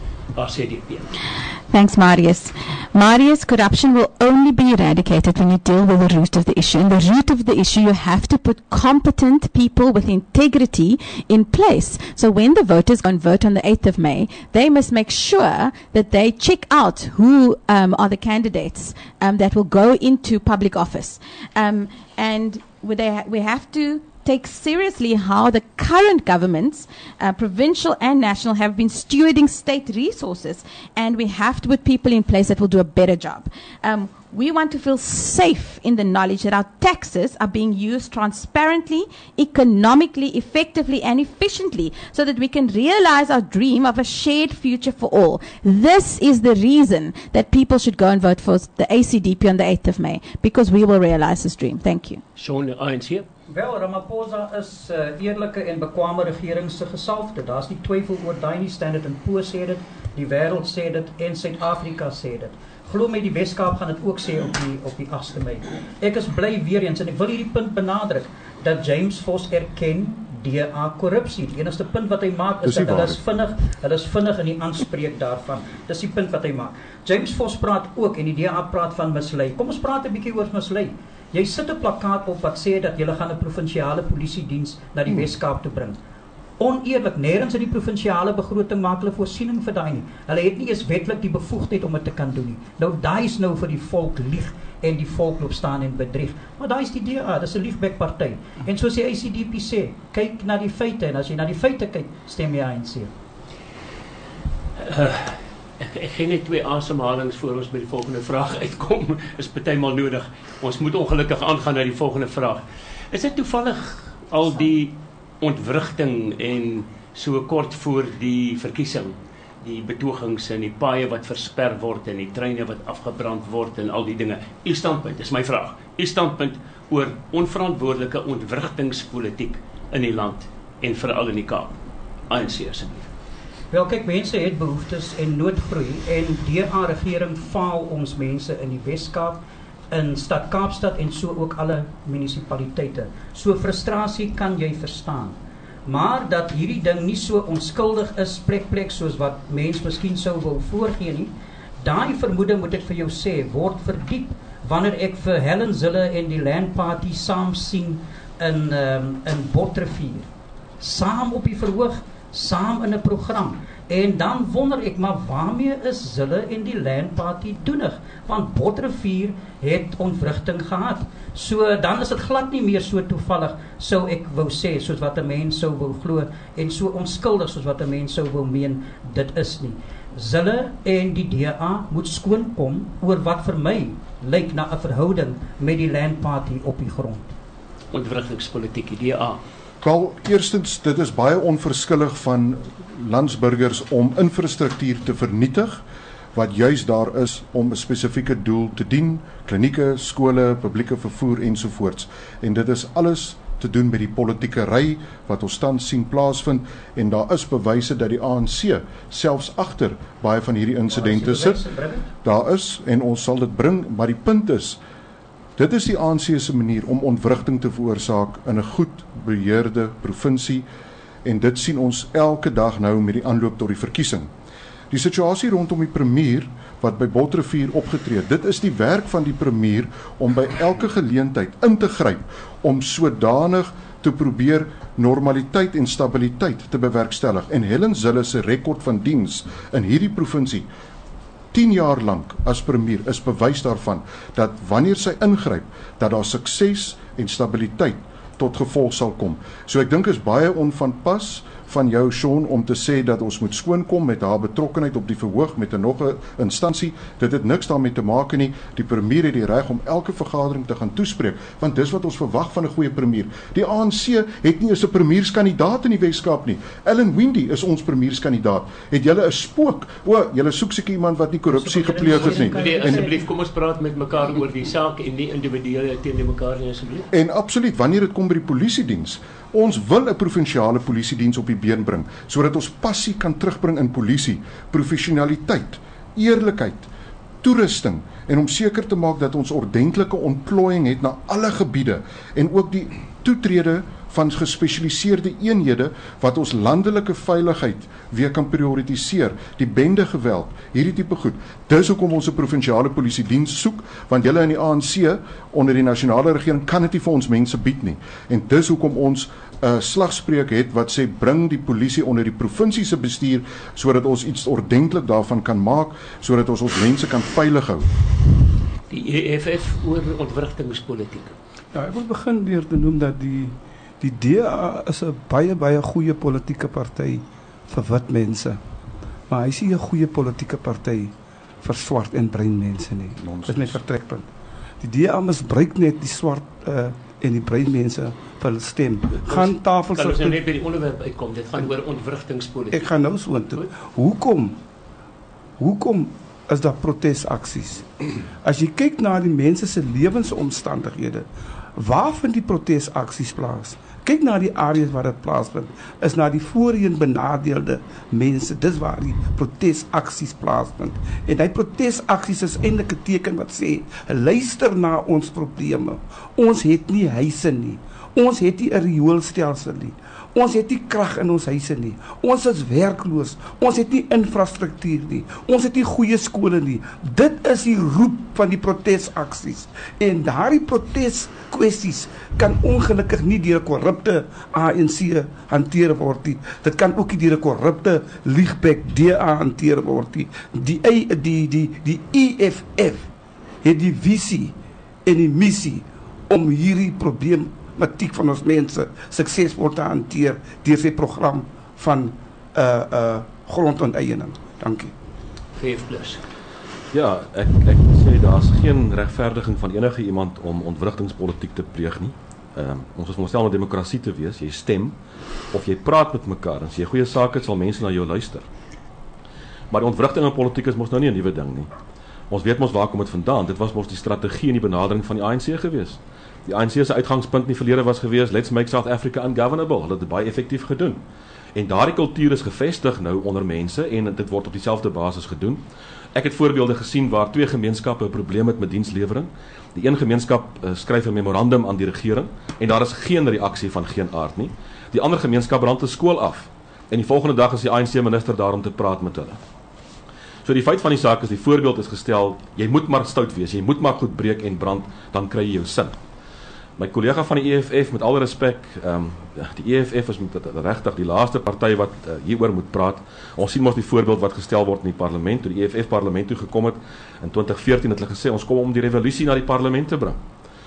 A C D P. Thanks, Marius. Marius, corruption will only be eradicated when you deal with the root of the issue. And the root of the issue, you have to put competent people with integrity in place. So when the voters go and vote on the eighth of May, they must make sure that they check out who um, are the candidates um, that will go into public office. Um, and they ha- we have to take seriously how the current governments, uh, provincial and national, have been stewarding state resources, and we have to put people in place that will do a better job. Um, we want to feel safe in the knowledge that our taxes are being used transparently, economically, effectively, and efficiently, so that we can realize our dream of a shared future for all. This is the reason that people should go and vote for the A C D P on the eighth of May, because we will realize this dream. Thank you. Sean, A N C. Wel, Ramaphosa is uh, eerlike en bekwame regering se gesalfde. Daar's nie twyfel oor daai nie. Standard and Poor sê dit, die wêreld sê dit en Suid-Afrika sê dit. Glo my, die Weskaap gaan dit ook sê op die op die agste Mei. Ek is bly weer eens en ek wil hierdie punt benadruk dat James Vos erken D A korrupsie. Die enigste punt wat hy maak is dat hulle is vinnig, hulle is vinnig in die aanspreek daarvan. Dis die punt wat hy maak. James Vos praat ook en die D A praat van mislei. Kom ons praat 'n bietjie oor mislei. Jy sit 'n plakkaat op wat sê dat jy gaan 'n provinsiale polisiediens na die Wes-Kaap toe bring. oneerlik. Nêrens in die provinsiale begroting maak hulle voorsiening vir daai nie. Hulle het nie eens wetlik die bevoegdheid om dit te kan doen nie. Nou daai is nou vir die volk lieg en die volk loop staan en bedrieg. Maar daai is die D A, dis 'n liegbekparty. En soos die A C D P sê, kyk na die feite en as jy na die feite kyk, stem jy A N C. Uh, ek ek gee net twee asemhalings voor ons by die volgende vraag uitkom. Is partymal nodig. Ons moet ongelukkig aangaan na die volgende vraag. Is dit toevallig al die ontwrigting en so kort voor die verkiesing, die betogings en die paaie wat versper word en die treine wat afgebrand word en al die dinge. U standpunt, is my vraag. U standpunt oor onverantwoordelike ontwrigtingspolitiek in die land en veral in die Kaap. A N C asseblief. Wel kyk, mense het behoeftes en noodgroei en deur aan regering faal ons mense in die Wes-Kaap, in stad Kaapstad en so ook alle munisipaliteite. So frustrasie kan jy verstaan. Maar dat hierdie ding nie so onskuldig is plek plek soos wat mens miskien sou wil voorgee nie, daai vermoede moet ek vir jou sê, word verdiep wanneer ek vir Helen Zille en die Land Party saam sien in um, in Botrevier. Saam op die verhoog, saam in 'n program. En dan wonder ek, maar waarmee is Zille en die Land Party doenig? Want Botrevier het ontwrigting gehad. So dan is dit glad nie meer so toevallig, sou ek wou sê, soos wat 'n mens sou wou glo, en so onskuldig soos wat 'n mens sou wou meen dit is nie. Zille en die D A moet skoonkom oor wat vir my lyk na 'n verhouding met die Land Party op die grond. Ontwrigtingspolitiek, die D A. Wel, eerstens, dit is baie onverskillig van landsburgers om infrastruktuur te vernietig, wat juis daar is om 'n spesifieke doel te dien, klinieke, skole, publieke vervoer ensovoorts. En dit is alles te doen met die politieke ry wat ons tans sien plaasvind, en daar is bewyse dat die A N C selfs agter baie van hierdie insidente sit. Daar is, en ons sal dit bring, maar die punt is, dit is die A N C se manier om ontwrigting te veroorsaak in 'n goed beheerde provinsie, en dit sien ons elke dag nou met die aanloop tot die verkiesing. Die situasie rondom die premier wat by Botrevier opgetree, dit is die werk van die premier om by elke geleentheid in te gryp om sodanig te probeer normaliteit en stabiliteit te bewerkstellig. En Helen Zille se rekord van diens in hierdie provinsie tien jaar lank as premier is bewys daarvan dat wanneer sy ingryp, dat daar sukses en stabiliteit tot gevolg sal kom. So ek dink is baie onvanpas van jou, Sean, om te sê dat ons moet skoonkom met haar betrokkenheid op die verhoog met 'n nog 'n instansie. Dit het niks daarmee te maak nie. Die premier het die reg om elke vergadering te gaan toespreek, want dis wat ons verwag van 'n goeie premier. Die A N C het nie eens 'n premierskandidaat in die Wes-Kaap nie. Ellen Wendy is ons premierskandidaat. Het julle 'n spook? O, julle soek seker iemand wat nie korrupsie gepleeg het nie. Nee, asseblief, kom ons praat met mekaar oor die saak en nie individuele teenoor mekaar nie, asseblief. En absoluut, wanneer dit kom by die polisiediens, ons wil 'n provinsiale polisiediens op die been bring, sodat ons passie kan terugbring in polisie, professionaliteit, eerlikheid, toerusting, en om seker te maak dat ons ordentlike ontplooiing het na alle gebiede, en ook die toetrede van gespesialiseerde eenhede wat ons landelike veiligheid weer kan prioritiseer, die bende geweld, hierdie tipe goed. Dis hoekom ons 'n provinsiale polisiediens soek, want julle in die A N C onder die nasionale regering kan dit nie vir ons mense bied nie. En dis hoekom ons 'n uh, slagspreuk het wat sê bring die polisie onder die provinsie se bestuur, sodat ons iets ordentlik daarvan kan maak, sodat ons ons mense kan veilig hou. Die E F F oor ontwrigtingspolitiek. Ja, ek wil begin deur te noem dat die die D A is 'n baie baie goeie politieke party vir wit mense. Maar hy is nie 'n goeie politieke party vir swart en bruin mense nie. Dit is my vertrekpunt. Die D A misbruik net die swart uh, en die bruin mense vir hulle stem. Gaan tafels kan ons nou net by die onderwerp uitkom. Dit gaan oor ontwrigtingspolitiek. Ek gaan nou so intoe. Hoekom? Hoekom is daar protesaksies? As jy kyk na die mense se lewensomstandighede, waar vind die protesaksies plaas? Kyk na die areas waar dit plaasvind, is na die voorheen benadeelde mense. Dis waar die protesaksies plaasvind. En die protesaksies is eintlik 'n teken wat sê, luister na ons probleme. Ons het nie huise nie. Ons het nie 'n rioolstelsel nie. Ons het nie krag in ons huise nie. Ons is werkloos. Ons het nie infrastruktuur nie. Ons het nie goeie skole nie. Dit is die roep van die protesaksies. En daardie proteskwessies kan ongelukkig nie deur 'n korrupte A N C hanteer word nie. Dit kan ook nie deur 'n korrupte Liegbeck D A hanteer word nie. Die die die die E F F het die visie en die missie om hierdie problematiek van ons mense suksesvol te hanteer deur sy program van uh uh grondonteeneming. Dankie. vyf plus. Ja, ek ek sê daar's geen regverdiging van enige iemand om ontwrigtingspolitiek te pleeg nie. Ehm um, ons is veronderstel om 'n demokrasie te wees. Jy stem of jy praat met mekaar. As jy goeie sake het, sal mense na jou luister. Maar die ontwrigting in politiek is mos nou nie 'n nuwe ding nie. Ons weet mos waar kom dit vandaan. Dit was mos die strategie en die benadering van die A N C gewees. Die A N C se uitgangspunt in die verlede was gewees, let's make South Africa ungovernable. Hulle het dit baie effektief gedoen. En daardie kultuur is gevestig nou onder mense en dit word op dieselfde basis gedoen. Ek het voorbeelde gesien waar twee gemeenskappe 'n probleem het met dienslewering. Die een gemeenskap uh, skryf 'n memorandum aan die regering en daar is geen reaksie van geen aard nie. Die ander gemeenskap brand 'n skool af. En die volgende dag is die A N C minister daar om te praat met hulle. So die feit van die saak is, die voorbeeld is gestel, jy moet maar stout wees, jy moet maar goed breek en brand, dan kry jy jou sin. My kollega van die E F F, met alle respek, um, die E F F is met regtig die laaste party wat uh, hieroor moet praat. Ons sien mos die voorbeeld wat gestel word in die parlement, toe die E F F parlement toe gekom het, in twintig veertien het hulle gesê, ons kom om die revolusie na die parlement te bring.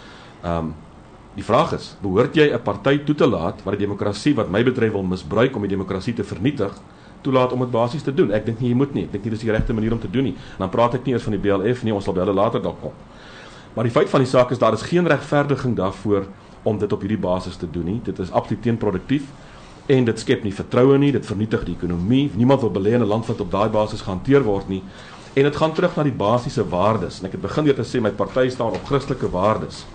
Um, die vraag is, behoort jy 'n party toe te laat, wat die demokrasie wat my betref wil misbruik om die demokrasie te vernietig, toelaat om dit basies te doen? Ek dink nie jy moet nie, ek dink nie dis die regte manier om te doen nie. En dan praat ek nie eers van die B L F nie, ons sal by hulle later dalk kom. Maar die feit van die saak is, daar is geen regverdiging daarvoor om dit op hierdie basis te doen nie. Dit is absoluut teenproduktief en dit skep nie vertroue nie, dit vernietig die ekonomie. Niemand wil belê in 'n land wat op daai basis gehanteer word nie. En dit gaan terug na die basiese waardes. En ek het begin deur te sê my party staan op Christelike waardes.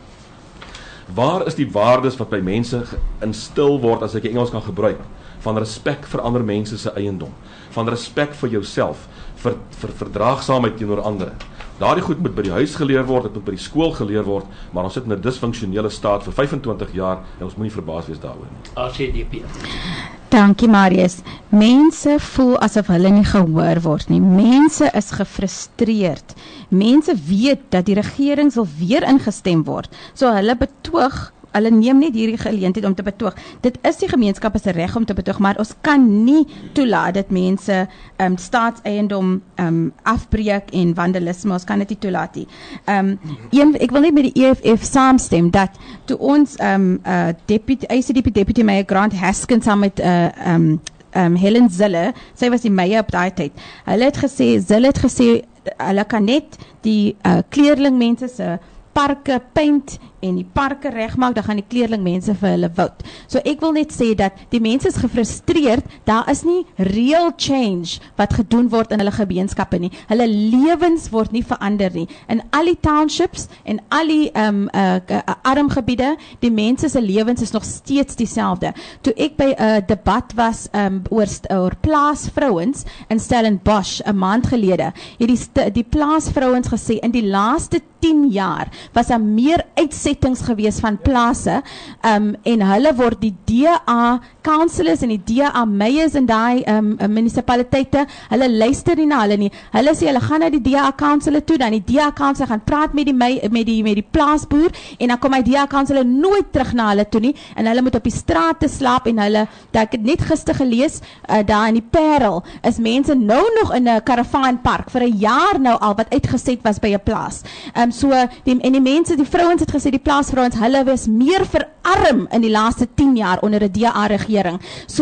Waar is die waardes wat by mense instil word, as ek die Engels kan gebruik, van respek vir ander mense se eiendom, van respek vir jouself, vir, vir verdraagsaamheid teenoor ander? Daardie goed moet by die huis geleer word, dit moet by die skool geleer word, maar ons sit in 'n disfunksionele staat vir vyf en twintig jaar en ons moenie verbaas wees daaroor nie. A C D P. Dankie Marius. Mense voel asof hulle nie gehoor word nie. Mense is gefrustreerd. Mense weet dat die regering sal weer ingestem word. So hulle betoog, hulle neem net hierdie geleentheid om te betoog. Dit is die gemeenskap se reg om te betoog, maar ons kan nie toelaat dat mense um, staatseiendom um, afbreek en vandalisme, ons kan dit nie toelaat nie. Um, een, ek wil net met die E F F saamstem dat toe ons um, uh, deputy, A C D P deputy mayor Grant Haskins saam met uh, um, um, Helen Zille, sy was die mayor op daai tyd, hulle het gesê, Zille het gesê, hulle kan net die uh, kleerlingmense se parke paint en die parke regmaak, dan gaan die kleerlingmense vir hulle vote. So ek wil net sê dat die mense is gefrustreerd, daar is nie real change wat gedoen word in hulle gemeenskappe nie. Hulle lewens word nie verander nie. In al die townships en al die um, uh, uh, arm gebiede, die mense se lewens is nog steeds dieselfde. Toe ek by 'n uh, debat was um, oor, oor plaasvrouens in Stellenbosch 'n maand gelede, het die, die plaasvrouens gesê in die laaste tien jaar was daar meer uitsettings gewees van plase um, en hulle word die D A councillors en die D A mayors in daai um, munisipaliteite, hulle luister nie na hulle nie. Hulle sê hulle gaan na die D A councillor toe, dan die D A councillor gaan praat met die met die met die plaasboer en dan kom hy D A councillor nooit terug na hulle toe nie en hulle moet op die strate slaap en hulle, dat ek het net gister gelees uh, daar in die Parel is mense nou nog in 'n karavaanpark vir 'n jaar nou al wat uitgeset was by 'n plaas. Um, so die, en die mense, die vrouens het gesê, die plaasvrouens, hulle was meer verarm in die laaste tien jaar onder 'n D A regering. So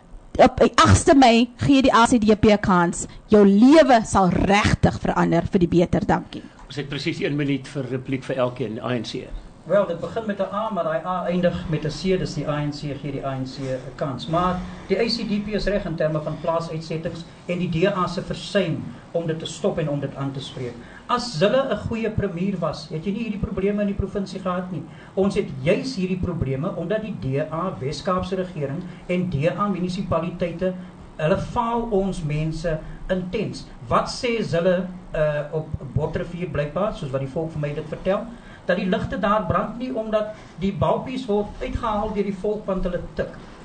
op agste Mei gee die A C D P kans. Jou lewe sal regtig verander vir die beter. Dankie. Ons het presies een minuut vir repliek vir elkeen, A N C. Wel, dit begin met 'n A, maar daai A eindig met 'n C, dis die A N C gee die A N C 'n kans. Maar die A C D P is reg in terme van plaasuitsettings en die D A se versuim om dit te stop en om dit aan te spreek. As hulle 'n goeie premier was, het jy nie hierdie probleme in die provinsie gehad nie. Ons het juis hierdie probleme omdat die D A, Wes-Kaapse regering en D A munisipaliteite, hulle faal ons mense intens. Wat sê hulle uh, op Botterivier blykbaar, soos wat die volk vir my dit vertel? Dat die ligte daar brand nie omdat die balpies word uitgehaal deur die volk want hulle tik.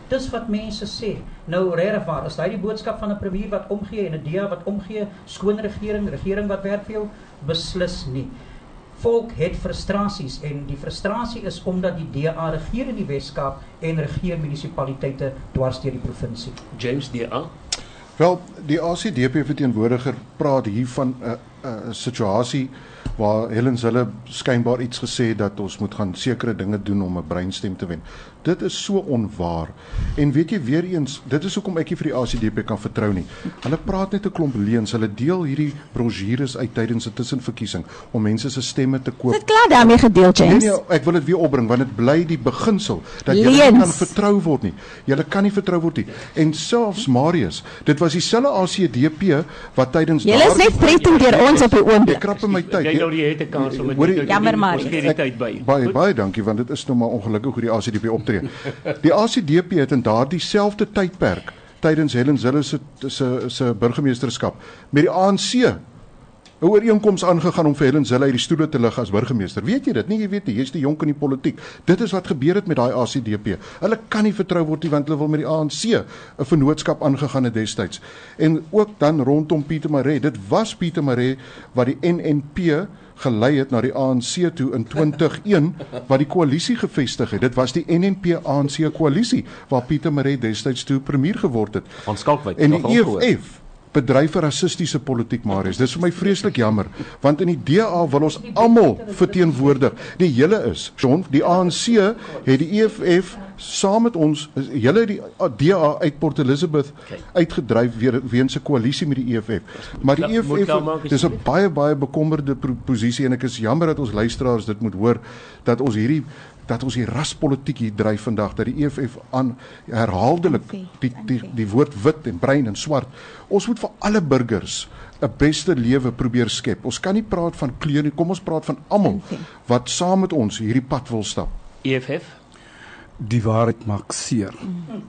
Dis wat mense sê. Nou regtig waar, is daai die boodskap van 'n premier wat omgee en 'n D A wat omgee, skoon regering, regering wat werk vir jou? Beslis nie. Volk het frustrasies en die frustrasie is omdat die D A regeer in die Wes-Kaap en regeer munisipaliteite dwars deur die provinsie. James D A. Wel, die A C D P verteenwoordiger praat hier van 'n uh, uh, situasie waar Helen Zille skynbaar iets gesê dat ons moet gaan sekere dinge doen om 'n breinstem te wen. Dit is so onwaar. En weet jy weer eens, dit is hoekom ek nie vir die A C D P kan vertrou nie. Hulle praat net 'n klomp leuns. Hulle deel hierdie brosjures uit tydens 'n tussenverkiesing om mense se stemme te koop. Dit klaar daarmee gedeel, James. Nee, nee, ek wil dit weer opbring want dit bly die beginsel dat jy nie kan vertrou word nie. Jy kan nie vertrou word nie. En selfs Marius, dit was dieselfde A C D P wat tydens Julle is net threatened deur ons op die oomblik. Ek krap in my tyd. Jy nou die het 'n kans om dit. Jammer maar. Baie baie dankie want dit is nou maar ongelukkig hoe die A C D P optree. Die A C D P het in daardie selfde tydperk tydens Helen Zille se se se burgemeesterskap met die A N C 'n ooreenkoms aangegaan om vir Helen Zille uit die stoele te lig as burgemeester. Weet jy dit? Nee, jy weet nie, jy's die jonk in die politiek. Dit is wat gebeur het met daai A C D P. Hulle kan nie vertrou word nie want hulle wil met die A N C 'n vennootskap aangegaan het destyds. En ook dan rondom Pieter Maree. Dit was Pieter Maree wat die N N P gelei het na die A N C toe in twintig een wat die koalisie gevestig het. Dit was die N N P A N C koalisie waar Pieter Maree destyds toe premier geword het. Van Skalkwyk. En die E F F bedryf 'n rassistiese politiek, Marius. Dis vir my vreeslik jammer, want in die D A wil ons almal verteenwoordig. Die hele is, John, die A N C het die E F F saam met ons, julle die D A uit Port Elizabeth uitgedryf weer weens 'n koalisie met die E F F. Maar die E F F, dis 'n baie baie bekommerde posisie en ek is jammer dat ons luisteraars dit moet hoor dat ons hierdie dat ons die raspolitiek hier dryf vandag, dat die E F F aan herhaaldelik die, die, die woord wit en bruin en swart. Ons moet vir alle burgers 'n beste lewe probeer skep. Ons kan nie praat van kleur nie, kom ons praat van almal wat saam met ons hierdie pad wil stap. E F F? Die waarheid maak seer. Mm.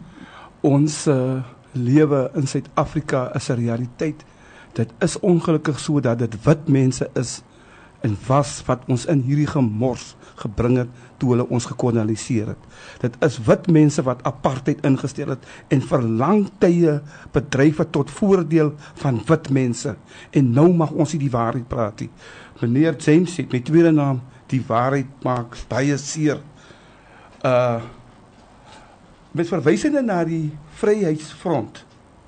Ons uh, lewe in Suid-Afrika is 'n realiteit. Dit is ongelukkig so dat dit wit mense is en was wat ons in hierdie gemors gebring het toe hulle ons gekoloniseer het. Dit is wit mense wat apartheid ingestel het en vir lang tye bedryf het tot voordeel van wit mense. En nou mag ons nie die waarheid praat nie. Meneer James sê, met tweede naam, die waarheid maak baie seer. Uh, met verwysende na die Vryheidsfront.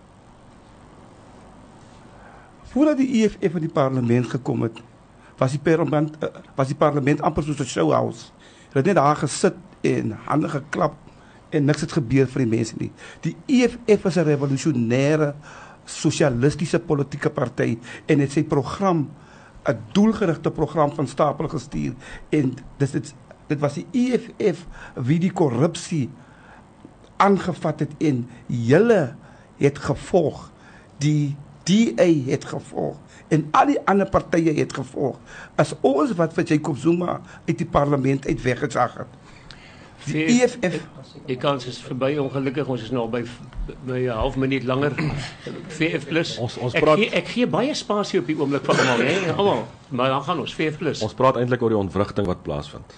Voordat die E F F in die parlement gekom het, was die parlement, uh, was die parlement amper soos 'n showhouse. Hulle het net daar gesit en hande geklap en niks het gebeur vir die mense nie. Die E F F is 'n revolusionêre sosialistiese politieke party en het sy program, 'n doelgerigte program van stapel gestuur en dis dit dit was die E F F wie die korrupsie aangevat het en julle het gevolg, die D A het gevolg en al die ander partye het gevolg as ons wat vir Jacob Zuma uit die parlement uit weggejaag het. Die E F F, die kans is verby, ongelukkig, ons is nou by by 'n half minuut langer. V F plus. Ons ons ek praat gee, ek gee baie spasie op die oomblik vir almal, hè, almal. Maar dan gaan ons V F plus. Ons praat eintlik oor die ontwrigting wat plaasvind.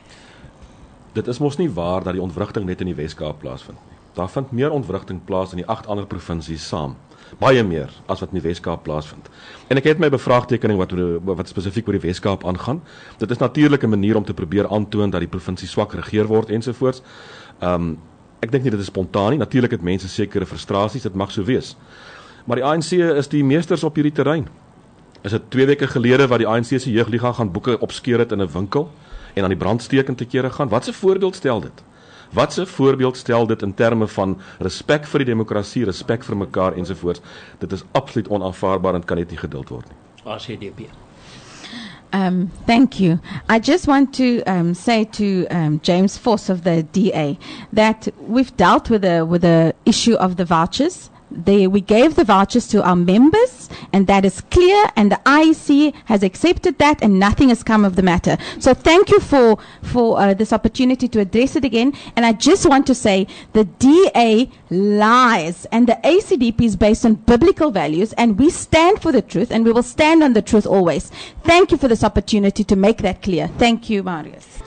Dit is mos nie waar dat die ontwrigting net in die Wes-Kaap plaasvind nie. Daar vind meer ontwrigting plaas in die agt ander provinsies saam. Baie meer as wat in die Wes-Kaap plaasvind. En ek het my bevraagtekening wat wat spesifiek oor die Wes-Kaap aangaan. Dit is natuurlik 'n manier om te probeer aantoon dat die provinsie swak geregeer word ensovoorts. Um ek dink nie dit is spontaan nie. Natuurlik het mense sekere frustrasies, dit mag so wees. Maar die A N C is die meesters op hierdie terrein. Is dit twee weke gelede wat die A N C se jeugliga gaan boeke opskeur het in 'n winkel en aan die brandsteek te kere gaan. Wat 'n voorbeeld stel dit? Wat 'n voorbeeld stel dit in terme van respek vir die demokrasie, respek vir mekaar ensovoorts. Dit is absoluut onaanvaarbaar en kan net nie geduld word nie. A C D P. Um, thank you. I just want to um, say to um, James Force of the D A that we've dealt with the with the issue of the vouchers. They, we gave the vouchers to our members, and that is clear, and the I E C has accepted that, and nothing has come of the matter. So thank you for, for uh, this opportunity to address it again. And I just want to say the D A lies, and the A C D P is based on biblical values, and we stand for the truth, and we will stand on the truth always. Thank you for this opportunity to make that clear. Thank you, Marius.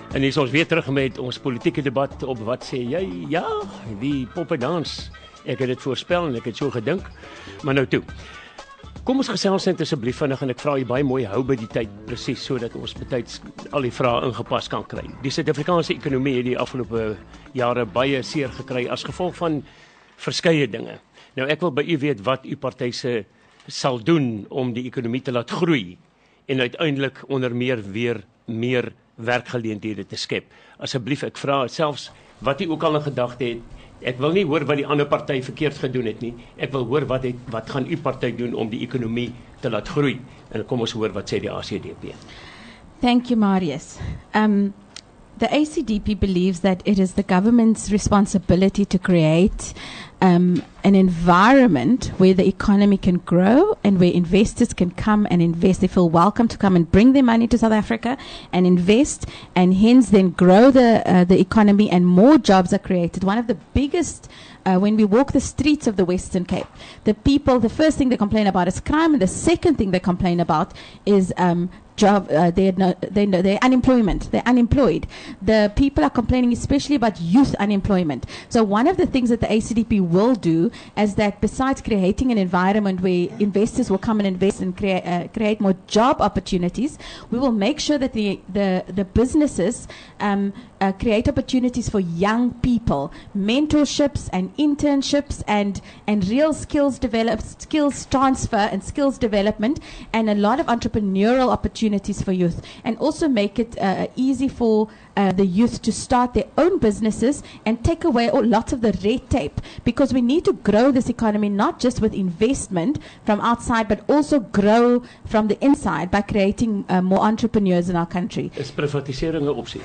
En hier is ons weer terug met ons politieke debat op Wat sê jy? Ja, die poppendans. Ek het dit voorspel en ek het so gedink. Maar nou toe. Kom ons gesels net asseblief vinnig en ek vra jy baie mooi hou by die tyd presies sodat ons betyds al die vrae ingepas kan kry. Die Suid-Afrikaanse ekonomie het die afgelope jare baie seer gekry as gevolg van verskeie dinge. Nou ek wil by u weet wat u party se sal doen om die ekonomie te laat groei en uiteindelik onder meer weer meer werkgeleenthede te skep. Asseblief, ek vra selfs wat u ook al in gedagte het. Ek wil nie hoor wat die ander party verkeerd gedoen het nie. Ek wil hoor wat het, wat gaan u party doen om die ekonomie te laat groei. En kom ons hoor wat sê die A C D P. Thank you, Marius. Um, the A C D P believes that it is the government's responsibility to create um, an environment where the economy can grow and where investors can come and invest. They feel welcome to come and bring their money to South Africa and invest, and hence then grow the uh, the economy and more jobs are created. One of the biggest Uh, when we walk the streets of the Western Cape, the people, the first thing they complain about is crime, and the second thing they complain about is um, job. Uh, they're, no, they know they're unemployment. They're unemployed. The people are complaining, especially about youth unemployment. So one of the things that the A C D P will do is that besides creating an environment where investors will come and invest and create uh, create more job opportunities, we will make sure that the the the businesses um, uh, create opportunities for young people, mentorships and internships and and real skills develop skills transfer and skills development, and a lot of entrepreneurial opportunities for youth, and also make it uh, easy for uh, the youth to start their own businesses and take away a lot of the red tape, because we need to grow this economy not just with investment from outside but also grow from the inside by creating uh, more entrepreneurs in our country. Is privatisering 'n opsie?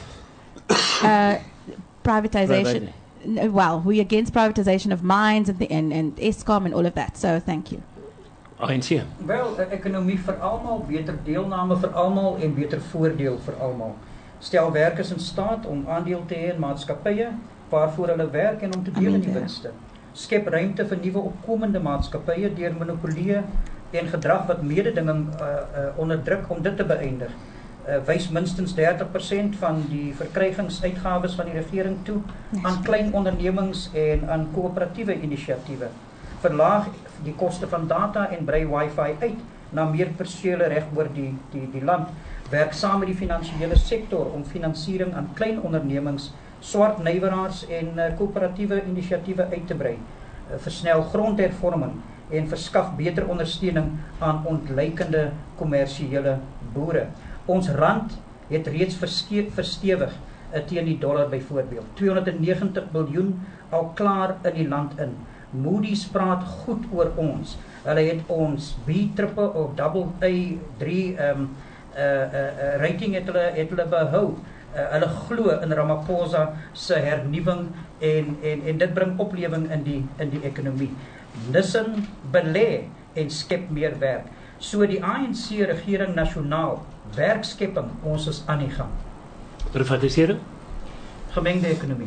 Uh, privatization. No, well, we're against privatization of mines and, the, and, and Eskom and all of that. So thank you. A N C. Wel, 'n ekonomie vir almal, beter deelname vir almal en beter voordeel vir almal. Stel werkers in staat om aandeel te hê in maatskappye waarvoor hulle werk en om te deel in die winste. Skep ruimte vir nuwe opkomende maatskappye deur monopolie en gedrag wat mededinging uh, uh, onderdruk om dit te beëindig. Uh, wys minstens dertig persent van die verkrygingsuitgawes van die regering toe aan klein ondernemings en aan koöperatiewe inisiatiewe. Verlaag die koste van data en brei wifi uit na meer persele reg oor die, die, die land. Werk saam met die finansiële sektor om finansiering aan klein ondernemings, swart nywerheids en uh, koöperatiewe inisiatiewe uit te brei. Uh, versnel grondhervorming en verskaf beter ondersteuning aan ontleikende kommersiële boere. Ons rand het reeds verstewig uh, teen die dollar byvoorbeeld. tweehonderdnegentig biljoen al klaar in die land in. Moody's praat goed oor ons. Hulle het ons B triple of double A drie um, uh, uh, uh, rating het hulle, het hulle behou. Uh, hulle glo in Ramaphosa se hernuwing en, en, en dit bring oplewing in die, in die ekonomie. Nissen, belê en skep meer werk. So die A N C regering nasionaal, werkskepping, ons is aan die gang. Privatisering? Gemengde ekonomie.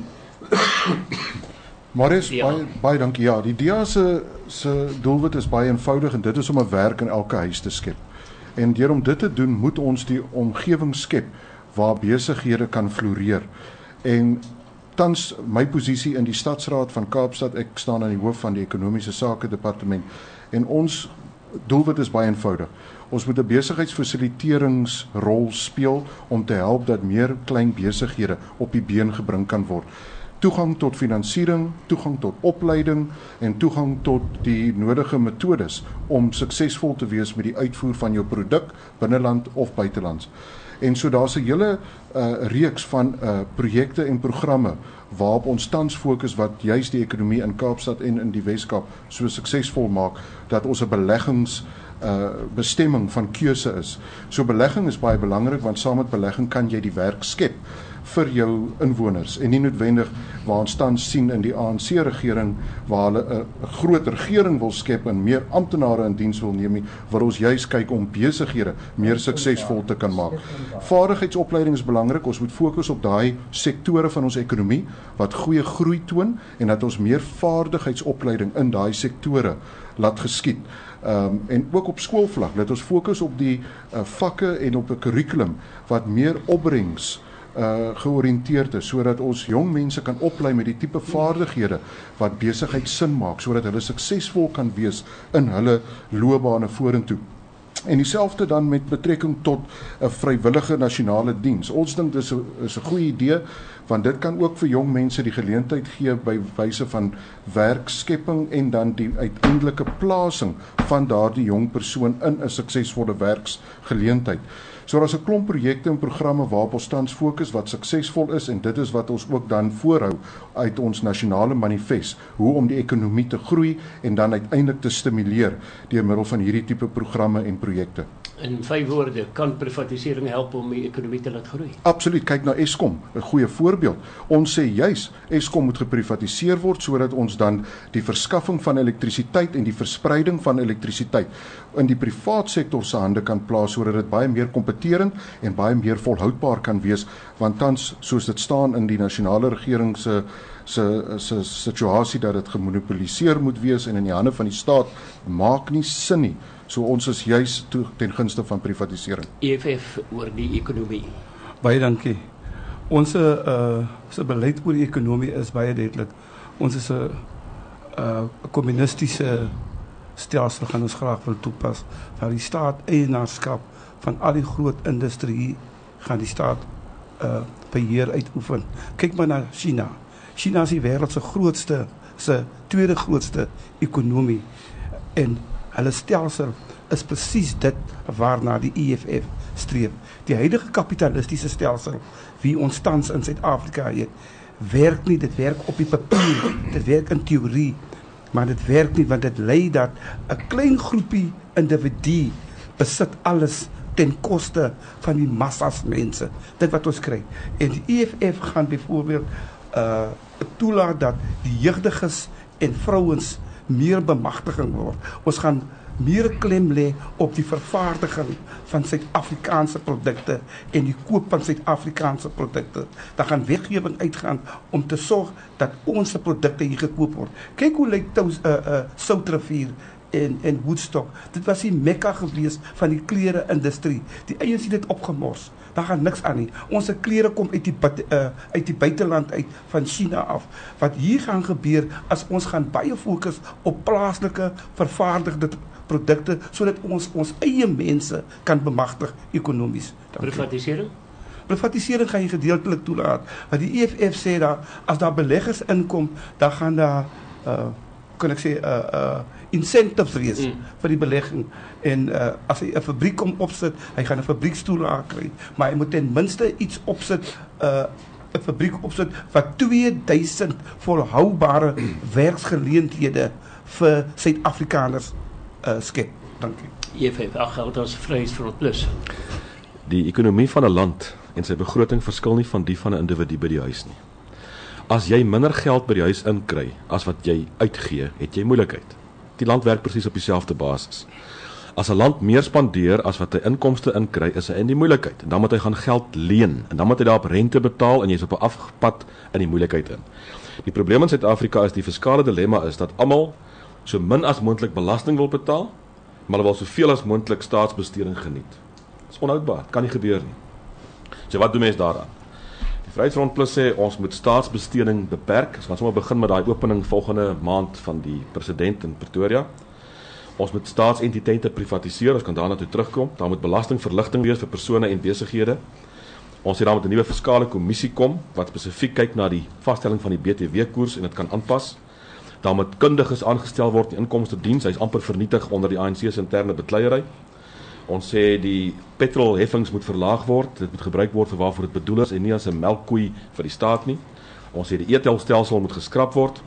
Marius, Ja. baie, baie dankie. Ja, die D A se se doelwit is baie eenvoudig en dit is om 'n werk in elke huis te skep. En deur om dit te doen, moet ons die omgewing skep waar besighede kan floreer. En tans my posisie in die Stadsraad van Kaapstad, ek staan aan die hoof van die ekonomiese sake departement, en ons doelwit is baie eenvoudig. Ons moet 'n besigheidsfasiliteeringsrol speel om te help dat meer klein besighede op die been gebring kan word. Toegang tot finansiering, toegang tot opleiding en toegang tot die nodige metodes om suksesvol te wees met die uitvoer van jou produk binneland of buitelands. En so daar's 'n hele uh, reeks van uh, projekte en programme waarop ons tans fokus wat juis die ekonomie in Kaapstad en in die Weskaap so suksesvol maak dat ons 'n beleggings uh, bestemming van keuse is. So belegging is baie belangrik, want saam met belegging kan jy die werk skep vir jou inwoners en nie noodwendig waar ons tans sien in die A N C regering waar hulle 'n groot regering wil skep en meer amptenare in diens wil neem, waar ons juis kyk om besighede meer suksesvol te kan maak. Vaardigheidsopleiding is belangrik. Ons moet fokus op daai sektore van ons ekonomie wat goeie groei toon en dat ons meer vaardigheidsopleiding in daai sektore laat geskied. Um, en ook op skoolvlak, dat ons fokus op die uh, vakke en op 'n kurrikulum wat meer opbrengs uh, georiënteerd is, sodat ons jong mense kan oplei met die tipe vaardighede wat besigheid sin maak, sodat hulle suksesvol kan wees in hulle loopbane vorentoe. En dieselfde dan met betrekking tot 'n vrywillige nasionale diens. Ons dink dis 'n is 'n goeie idee, want dit kan ook vir jong mense die geleentheid gee by wyse van werkskepping en dan die uiteindelike plasing van daardie jong persoon in 'n suksesvolle werksgeleentheid. So daar's 'n klomp projekte en programme waarop ons tans fokus wat suksesvol is, en dit is wat ons ook dan voorhou uit ons nasionale manifest, hoe om die ekonomie te groei en dan uiteindelik te stimuleer deur middel van hierdie tipe programme en projekte. In vyf woorde, kan privatisering help om die ekonomie te laat groei? Absoluut, kyk na Eskom, 'n goeie voorbeeld. Ons sê juis Eskom moet geprivatiseer word sodat ons dan die verskaffing van elektrisiteit en die verspreiding van elektrisiteit in die privaat sektor se hande kan plaas, sodat dit baie meer kompeterend en baie meer volhoubaar kan wees, want tans soos dit staan in die nasionale regering se se se situasie dat dit gemonopoliseer moet wees en in die hande van die staat, maak nie sin nie. So ons is juis toe ten gunste van privatisering. E F F oor die ekonomie. Baie dankie. Ons uh se beleid oor die ekonomie is baie duidelik. Ons is 'n uh kommunistiese stelsel gaan ons graag wil toepas, waar die staat eienaarskap van al die groot industrie gaan die staat uh beheer uitoefen. Kyk maar na China. China is die wêreld se grootste, se tweede grootste ekonomie, en hulle stelsel is presies dit waarna die E F F streef. Die huidige kapitalistiese stelsel, wie ons tans in Suid-Afrika het, werk nie, dit werk op die papier, dit werk in teorie, maar dit werk nie, want dit lei dat 'n klein groepie individu besit alles ten koste van die massas mense. Dit wat ons kry. En die E F F gaan byvoorbeeld uh, toelaat dat die jeugdiges en vrouens meer bemagtiging word. Ons gaan meer klem lê op die vervaardiging van Suid-Afrikaanse produkte en die koop van Suid-Afrikaanse produkte. Daar gaan wetgewing uitgaan om te sorg dat ons produkte hier gekoop word. Kyk hoe lyk Tous uh, uh, Soutrivier en en Woodstock. Dit was die mekka gewees van die klere-industrie. Die eiers het dit opgemors. Daar gaan niks aan nie. Ons klere kom uit die uh, uit die buiteland uit, van China af. Wat hier gaan gebeur as ons gaan baie fokus op plaaslike vervaardigde produkte, sodat ons ons eie mense kan bemagtig ekonomies. Privatisering? Privatisering gaan jy gedeeltelik toelaat. Want die E F F sê daar, as daar beleggers inkom, dan gaan daar uh, kan ek sê uh, uh, incentives wees mm. vir die belegging. En uh, as hy 'n fabriek kom opsit, hy gaan 'n fabriekstoelaar kry, maar hy moet ten minste iets opsit, 'n uh, fabriek opsit wat twee duisend volhoubare werksgeleenthede vir Suid-Afrikaners uh, skep. Dankie. E F F, ag, geld ons Vryheidsfront Plus. Die ekonomie van 'n land en sy begroting verskil nie van die van 'n individu by die huis nie. As jy minder geld by die huis inkry as wat jy uitgee, het jy moeilikheid. Die land werk presies op dieselfde basis. As 'n land meer spandeer as wat hy inkomste inkry, is hy in die moeilikheid. En dan moet hy gaan geld leen en dan moet hy daarop rente betaal en jy's op 'n afpad in die moeilikheid in. Die probleem in Suid-Afrika is, die fiskale dilemma is dat almal so min as moontlik belasting wil betaal, maar hulle wil soveel as moontlik staatsbesteding geniet. Dis onhoudbaar, kan nie gebeur nie. So wat doen mense daaraan? Vryheidsfront Plus sê ons moet staatsbesteding beperk. Ons gaan sommer begin met daai opening volgende maand van die president in Pretoria. Ons moet staatsentiteite privatiseer, ons kan daarna toe terugkom. Daar moet belastingverligting wees vir persone en besighede. Ons sê daar moet 'n nuwe fiskale kommissie kom wat spesifiek kyk na die vaststelling van die B T W-koers en dit kan aanpas. Daar moet kundiges aangestel word in inkomste diens. Hy's amper vernietig onder die A N C se interne bekleierery. Ons sê die petrolheffings moet verlaag word. Dit moet gebruik word vir waarvoor dit bedoel is en nie as 'n melkkoei vir die staat nie. Ons sê die e-telstelsel moet geskraap word.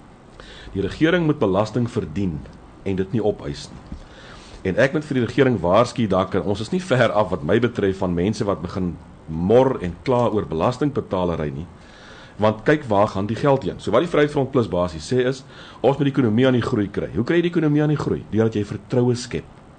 Die regering moet belasting verdien en dit nie opeis nie. En ek moet vir die regering waarsku daar, ons is nie ver af wat my betref van mense wat begin mor en kla oor belastingbetalery nie. Want kyk waar gaan die geld heen. So wat die Vryheidsfront Plus basies sê is, ons moet die ekonomie aan die groei kry. Hoe kry jy die ekonomie aan die groei? Deurdat jy vertroue skep.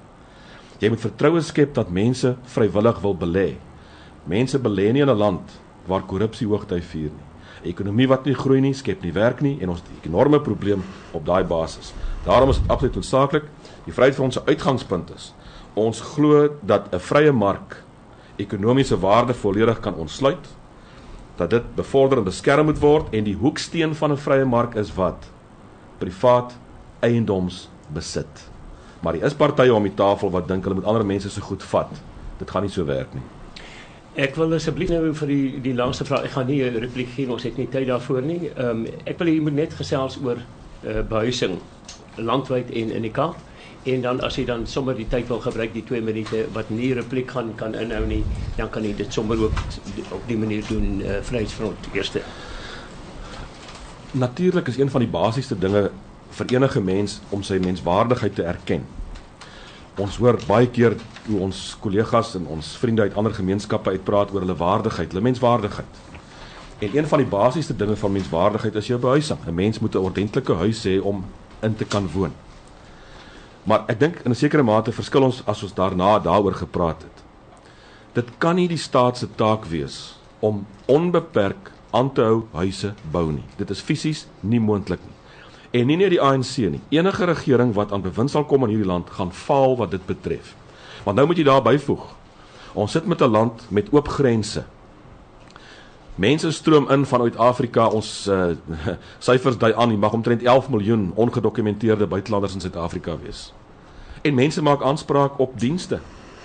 Jy moet vertroue skep dat mense vrywillig wil belê. Mense belê nie in 'n land waar korrupsie hoogtyd vier nie. 'n Ekonomie wat nie groei nie, skep nie werk nie en ons het 'n enorme probleem op daai basis. Daarom is dit absoluut noodsaaklik. Die Vryheidsfront se uitgangspunt is, ons glo dat 'n vrye mark ekonomiese waarde volledig kan ontsluit, dat dit bevorder en beskerm moet word en die hoeksteen van 'n vrye mark is wat? Privaat eiendomsbesit. Maar die is partye om die tafel wat dink hulle moet ander mense so goed vat. Dit gaan nie so werk nie. Ek wil asseblief nou vir die die laaste vraag, ek gaan nie 'n repliek gee, ons het nie tyd daarvoor nie. Um, ek wil hier moet net gesels oor uh, behuising landwyd en in die Kaap. En dan as jy dan sommer die tyd wil gebruik, die twee minute wat nie repliek gaan kan inhou nie, dan kan jy dit sommer ook op die manier doen, uh, Vryheidsfront eerste. Natuurlik is een van die basiese dinge vir enige mens om sy menswaardigheid te erken. Ons hoor baie keer hoe ons kollegas en ons vriende uit ander gemeenskappe uitpraat oor hulle waardigheid, hulle menswaardigheid. En een van die basiese dinge van menswaardigheid is jou behuising. 'n Mens moet 'n ordentlike huis hê om in te kan woon. Maar ek dink in 'n sekere mate verskil ons as ons daarna daaroor gepraat het. Dit kan nie die staat se taak wees om onbeperk aan te hou huise bou nie. Dit is fisies nie moontlik nie. En nie net die A N C nie. Enige regering wat aan bewind sal kom in hierdie land gaan faal wat dit betref. Want nou moet jy daar byvoeg. Ons sit met 'n land met oop grense. Mense stroom in vanuit Afrika, ons uh, syfers dui aan, jy mag omtrent elf miljoen ongedokumenteerde buitelanders in Suid-Afrika wees. En mense maak aanspraak op dienste.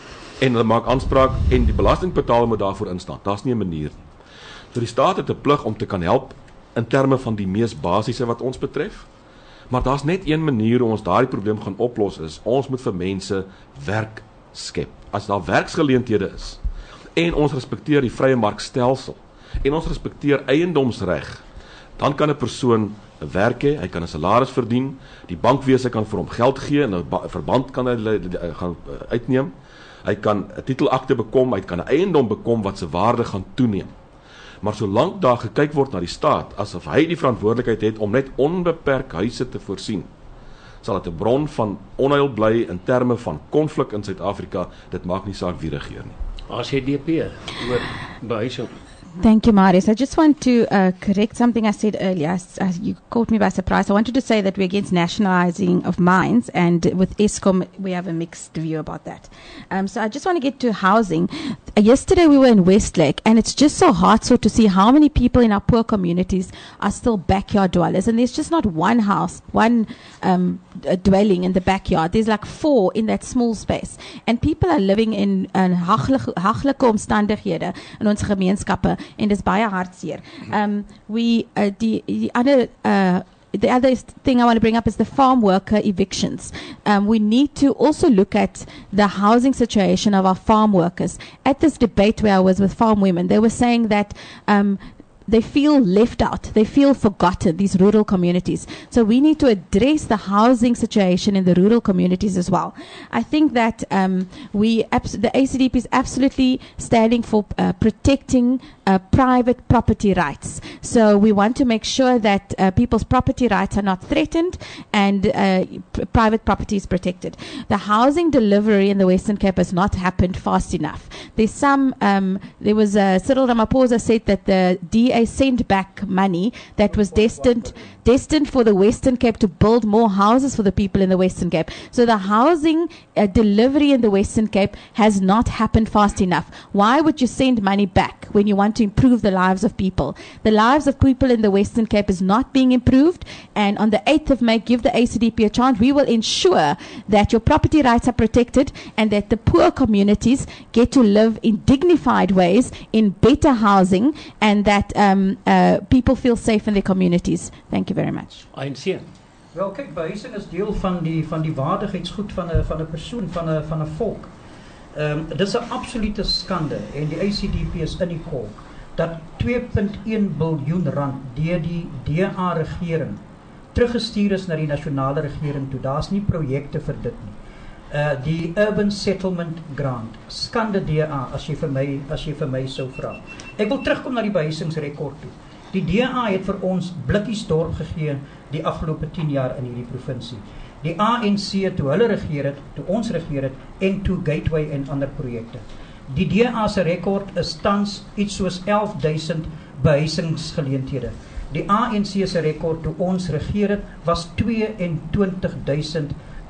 En hulle maak aanspraak en die belastingbetaler moet daarvoor instaan. Daar's nie 'n manier nie. So die staat het 'n plig om te kan help in terme van die mees basiese wat ons betref. Maar daar's net een manier hoe ons daardie probleem gaan oplos is, ons moet vir mense werk skep. As daar werksgeleenthede is en ons respekteer die vrye markstelsel en ons respekteer eiendomsreg, dan kan 'n persoon 'n werk hê, hy kan 'n salaris verdien, die bankwese kan vir hom geld gee en 'n verband kan hy gaan uitneem. Hy kan 'n titelakte bekom, hy kan 'n eiendom bekom wat se waarde gaan toeneem. Maar solank daar gekyk word na die staat asof hy die verantwoordelikheid het om net onbeperk huise te voorsien, sal dit 'n bron van onheil bly in terme van konflik in Suid-Afrika. Dit maak nie saak wie regeer nie. A C D P oor behuising. Thank you, Marius. I just want to uh, correct something I said earlier. As, as you caught me by surprise. I wanted to say that we're against nationalizing of mines, and with Eskom, we have a mixed view about that. Um, so I just want to get to housing. Uh, yesterday we were in Westlake, and it's just so heartsore to see how many people in our poor communities are still backyard dwellers, and there's just not one house, one um, a dwelling in the backyard. There's like four in that small space, and people are living in uh, hagtelike omstandighede in ons gemeenskappe. En dis baie hartseer. Um, we, uh, the, the other, uh, the other thing I want to bring up is the farm worker evictions. Um, we need to also look at the housing situation of our farm workers. At this debate where I was with farm women, they were saying that um, they feel left out. They feel forgotten, these rural communities. So we need to address the housing situation in the rural communities as well. I think that um, we, the A C D P is absolutely standing for uh, protecting uh, private property rights. So we want to make sure that uh, people's property rights are not threatened and uh, p- private property is protected. The housing delivery in the Western Cape has not happened fast enough. There's some, um, there was, uh, Cyril Ramaphosa said that the D A sent back money that was destined destined for the Western Cape to build more houses for the people in the Western Cape. So the housing uh, delivery in the Western Cape has not happened fast enough. Why would you send money back when you want to improve the lives of people? The lives of people in the Western Cape is not being improved, and on the eighth of May, give the A C D P a chance. We will ensure that your property rights are protected and that the poor communities get to live in dignified ways in better housing, and that um, uh, people feel safe in their communities. Thank you very much. A N C. Wel kyk, behuising is deel van die van die waardigheidsgoed van 'n van 'n persoon, van 'n van 'n volk. Ehm um, dis 'n absolute skande en die A C D P is in die kolk dat twee punt een biljoen rand deur die D A regering teruggestuur is na die nasionale regering toe. Daar's nie projekte vir dit nie. Uh die Urban Settlement Grant, skande D A as jy vir my as jy vir my sou vra. Ek wil terugkom na die behuisingsrekord toe. Die D A het vir ons blikkiesdorp gegee die afgelope tien jaar in hierdie provinsie. Die A N C toe hulle regeer het, toe ons regeer het, en toe Gateway en ander projekte. Die D A se rekord is tans iets soos elf duisend behuisingsgeleenthede. Die A N C se rekord toe ons regeer het was twee en twintig duisend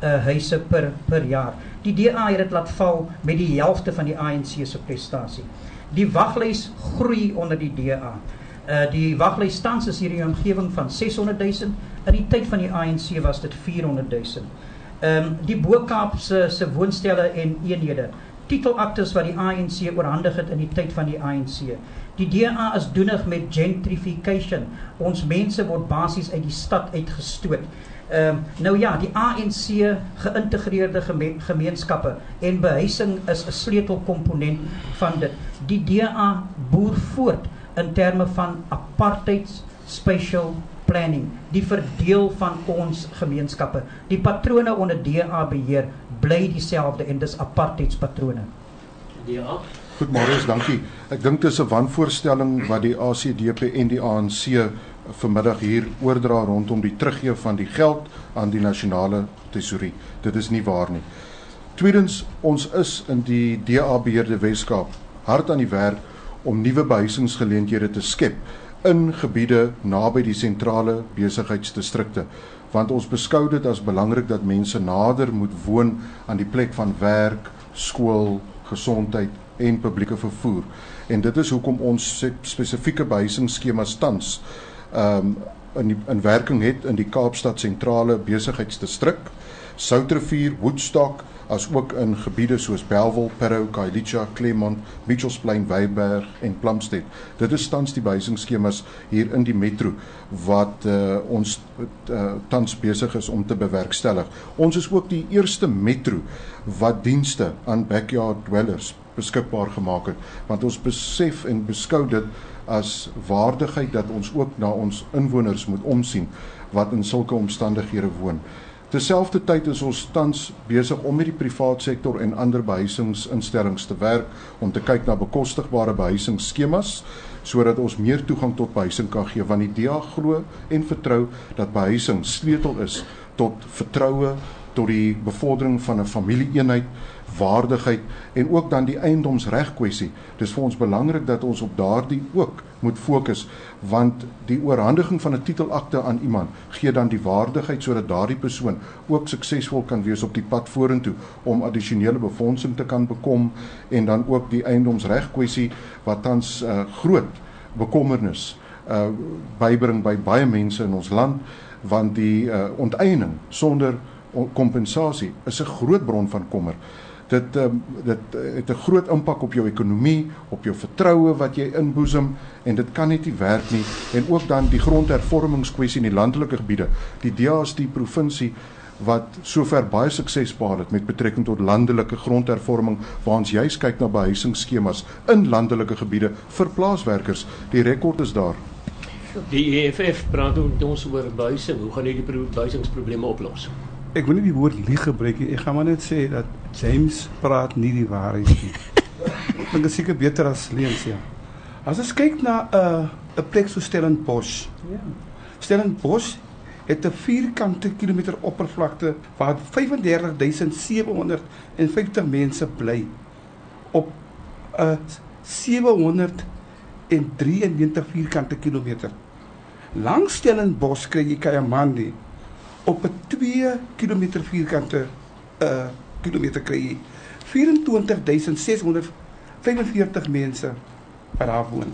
uh, huise per, per jaar. Die D A het dit laat val met die helfte van die A N C se prestasie. Die waglys groei onder die D A. Uh, die waglys tans is hier in die omgewing van seshonderd duisend, in die tyd van die A N C was dit vierhonderd duisend. Um, die Bo-Kaap se, se woonstelle en eenhede, titelaktes wat die A N C oorhandig het in die tyd van die A N C. Die D A is doenig met gentrification. Ons mense word basies uit die stad uitgestoot. Um, nou ja, die A N C geïntegreerde geme gemeenskappe en behuising is 'n sleutelkomponent van dit. Die D A boer voort in terme van apartheid spatial planning, die verdeel van ons gemeenskappe. Die patrone onder D A beheer bly dieselfde en dis apartheidspatrone. D A. Goed, Marius, dankie. Ek dink dis 'n wanvoorstelling wat die A C D P en die A N C vanmiddag hier oordra rondom die teruggee van die geld aan die nasionale tesourie. Dit is nie waar nie. Tweedens, ons is in die D A beheerde Weskaap hard aan die werk om nuwe behuisingsgeleenthede te skep in gebiede naby die sentrale besigheidsdistrikte, want ons beskou dit as belangrik dat mense nader moet woon aan die plek van werk, skool, gesondheid en publieke vervoer. En dit is hoekom ons spesifieke behuisingsskemas tans um, in, die, in werking het in die Kaapstad sentrale besigheidsdistrik, Soutrivier, Woodstock, as ook in gebiede soos Bellville, Parow, Khayelitsha, Claremont, Mitchells Plain, Weyburg en Plumstead. Dit is tans die behuisingsskemas hier in die metro wat uh, ons uh, tans besig is om te bewerkstellig. Ons is ook die eerste metro wat dienste aan backyard dwellers beskikbaar gemaak het, want ons besef en beskou dit as waardigheid dat ons ook na ons inwoners moet omsien wat in sulke omstandighede woon. Terselfdertyd is ons tans besig om met die privaat sektor en ander behuisingsinstellings te werk om te kyk na bekostigbare behuisingsskemas sodat ons meer toegang tot behuising kan gee, want die D A glo en vertrou dat behuising sleutel is tot vertroue, tot die bevordering van 'n familieeenheid, waardigheid en ook dan die eiendomsregkwessie. Dis vir ons belangrik dat ons op daardie ook moet fokus, want die oorhandiging van 'n titelakte aan iemand gee dan die waardigheid sodat daardie persoon ook suksesvol kan wees op die pad vorentoe om addisionele befondsing te kan bekom en dan ook die eiendomsregkwessie wat tans uh, groot bekommernis uh, bybring by baie mense in ons land, want die uh, onteiening sonder kompensasie is 'n groot bron van kommer. Dit, um, dit het 'n groot impak op jou ekonomie, op jou vertroue wat jy inboesem en dit kan net nie werk nie. En ook dan die grondhervormingskwessie in die landelike gebiede. Die D A is die provinsie wat sover baie sukses behaal het met betrekking tot landelike grondhervorming, waar ons juist kyk na behuisingsskemas in landelike gebiede vir plaaswerkers. Die rekord is daar. Die E F F praat ons oor behuising. Hoe gaan hierdie behuisingsprobleme oplos? Ek wil nie die woord lieg gebruik nie. Ek gaan maar net sê dat James praat nie die waarheid nie. Ek dink dit is seker beter as leens, ja. As ons kyk na 'n uh, 'n plek so Stellenbosch. Ja. Stellenbosch het 'n vierkante kilometer oppervlakte waar vyf en dertig duisend sewe honderd vyftig mense bly op 'n uh, sewe honderd drie en negentig vierkante kilometer. Langs Stellenbosch kry jy Kayamandi op 'n twee kilometer vierkante uh, kilometer kry jy vyf en twintig duisend ses honderd vyfenveertig mense wat daar woon.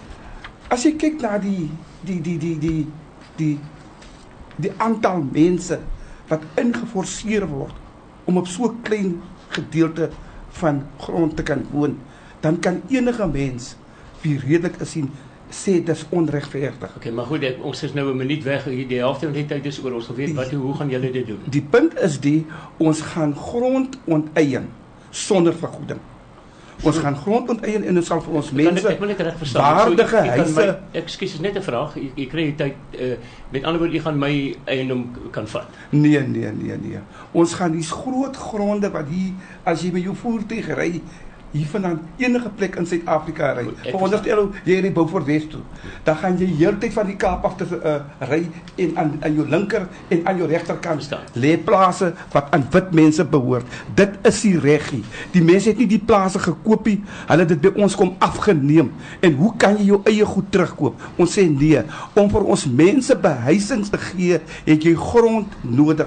As jy kyk na die die die die die die die aantal mense wat ingeforseer word om op so 'n klein gedeelte van grond te kan woon, dan kan enige mens wie redelik is sien sê dis onregverdig. Okay, maar goed, ek, ons is nou 'n minuut weg. Die helfte van die tyd is oor. Ons wil weet wat hoe gaan julle dit doen? Die punt is die ons gaan grond onteien sonder vergoeding. Ons gaan grond onteien en ons sal vir ons mense ek wil net reg verstaan. Waardige huise. Ekskuus, is net 'n vraag. Jy, jy kry die tyd uh, met ander woorde jy gaan my eiendom kan vat. Nee, nee, nee, nee. Ons gaan die groot gronde wat hier as jy met jou voertuig ry hier vandaan enige plek in Suid-Afrika ry. Veronderstel jy ry Beaufort West toe. Dan gaan jy heeltyd van die Kaap af te uh, ry en aan aan jou linker en aan jou regterkant staan. Lê plase wat aan wit mense behoort. Dit is die reggie. Die mense het nie die plase gekoop nie. Hulle het dit by ons kom afgeneem. En hoe kan jy jou eie goed terugkoop? Ons sê nee, om vir ons mense behuisings te gee, het jy grond nodig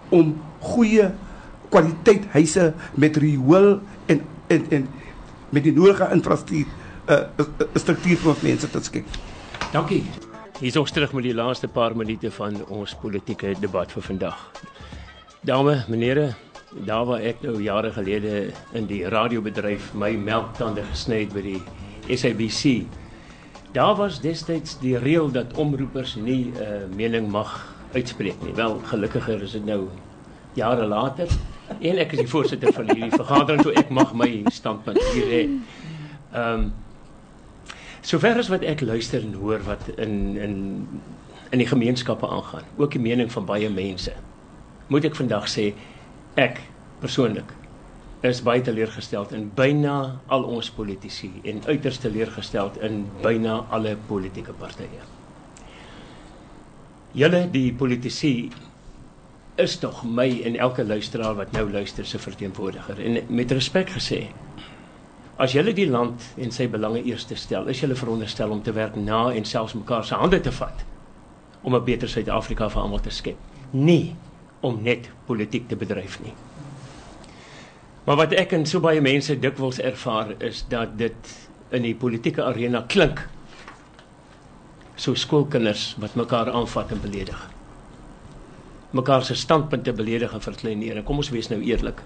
om goeie kwaliteit huise met riool en en en met die nodige infrastruktuur uh, struktuur vir ons mense te skep. Dankie. Hier is ons terug met die laaste paar minute van ons politieke debat vir vandag. Dame, menere, daar waar ek nou jare gelede in die radiobedryf my melktande gesny het by die S A B C, daar was destyds die reël dat omroepers nie 'n uh, mening mag uitspreek nie. Wel, gelukkiger is dit nou jare later en ek is die voorsitter van hierdie vergadering, so ek mag my standpunt hier hê. Ehm um, sover as wat ek luister en hoor wat in in in die gemeenskappe aangaan, ook die mening van baie mense, moet ek vandag sê ek persoonlik is baie teleurgesteld in byna al ons politici en uiters teleurgesteld in byna alle politieke partye. Julle die politici is tog my en elke luisteraar wat nou luister se verteenwoordiger en met respek gesê, as julle die land en sy belange eerste stel, is julle veronderstel om te werk na en selfs mekaar se hande te vat om 'n beter Suid-Afrika vir almal te skep, nie om net politiek te bedryf nie. Maar wat ek en so baie mense dikwels ervaar is dat dit in die politieke arena klink so skoolkinders wat mekaar aanvat en beledig. Mekaar se standpunte beledig en verkleineer. En kom ons wees nou eerlik.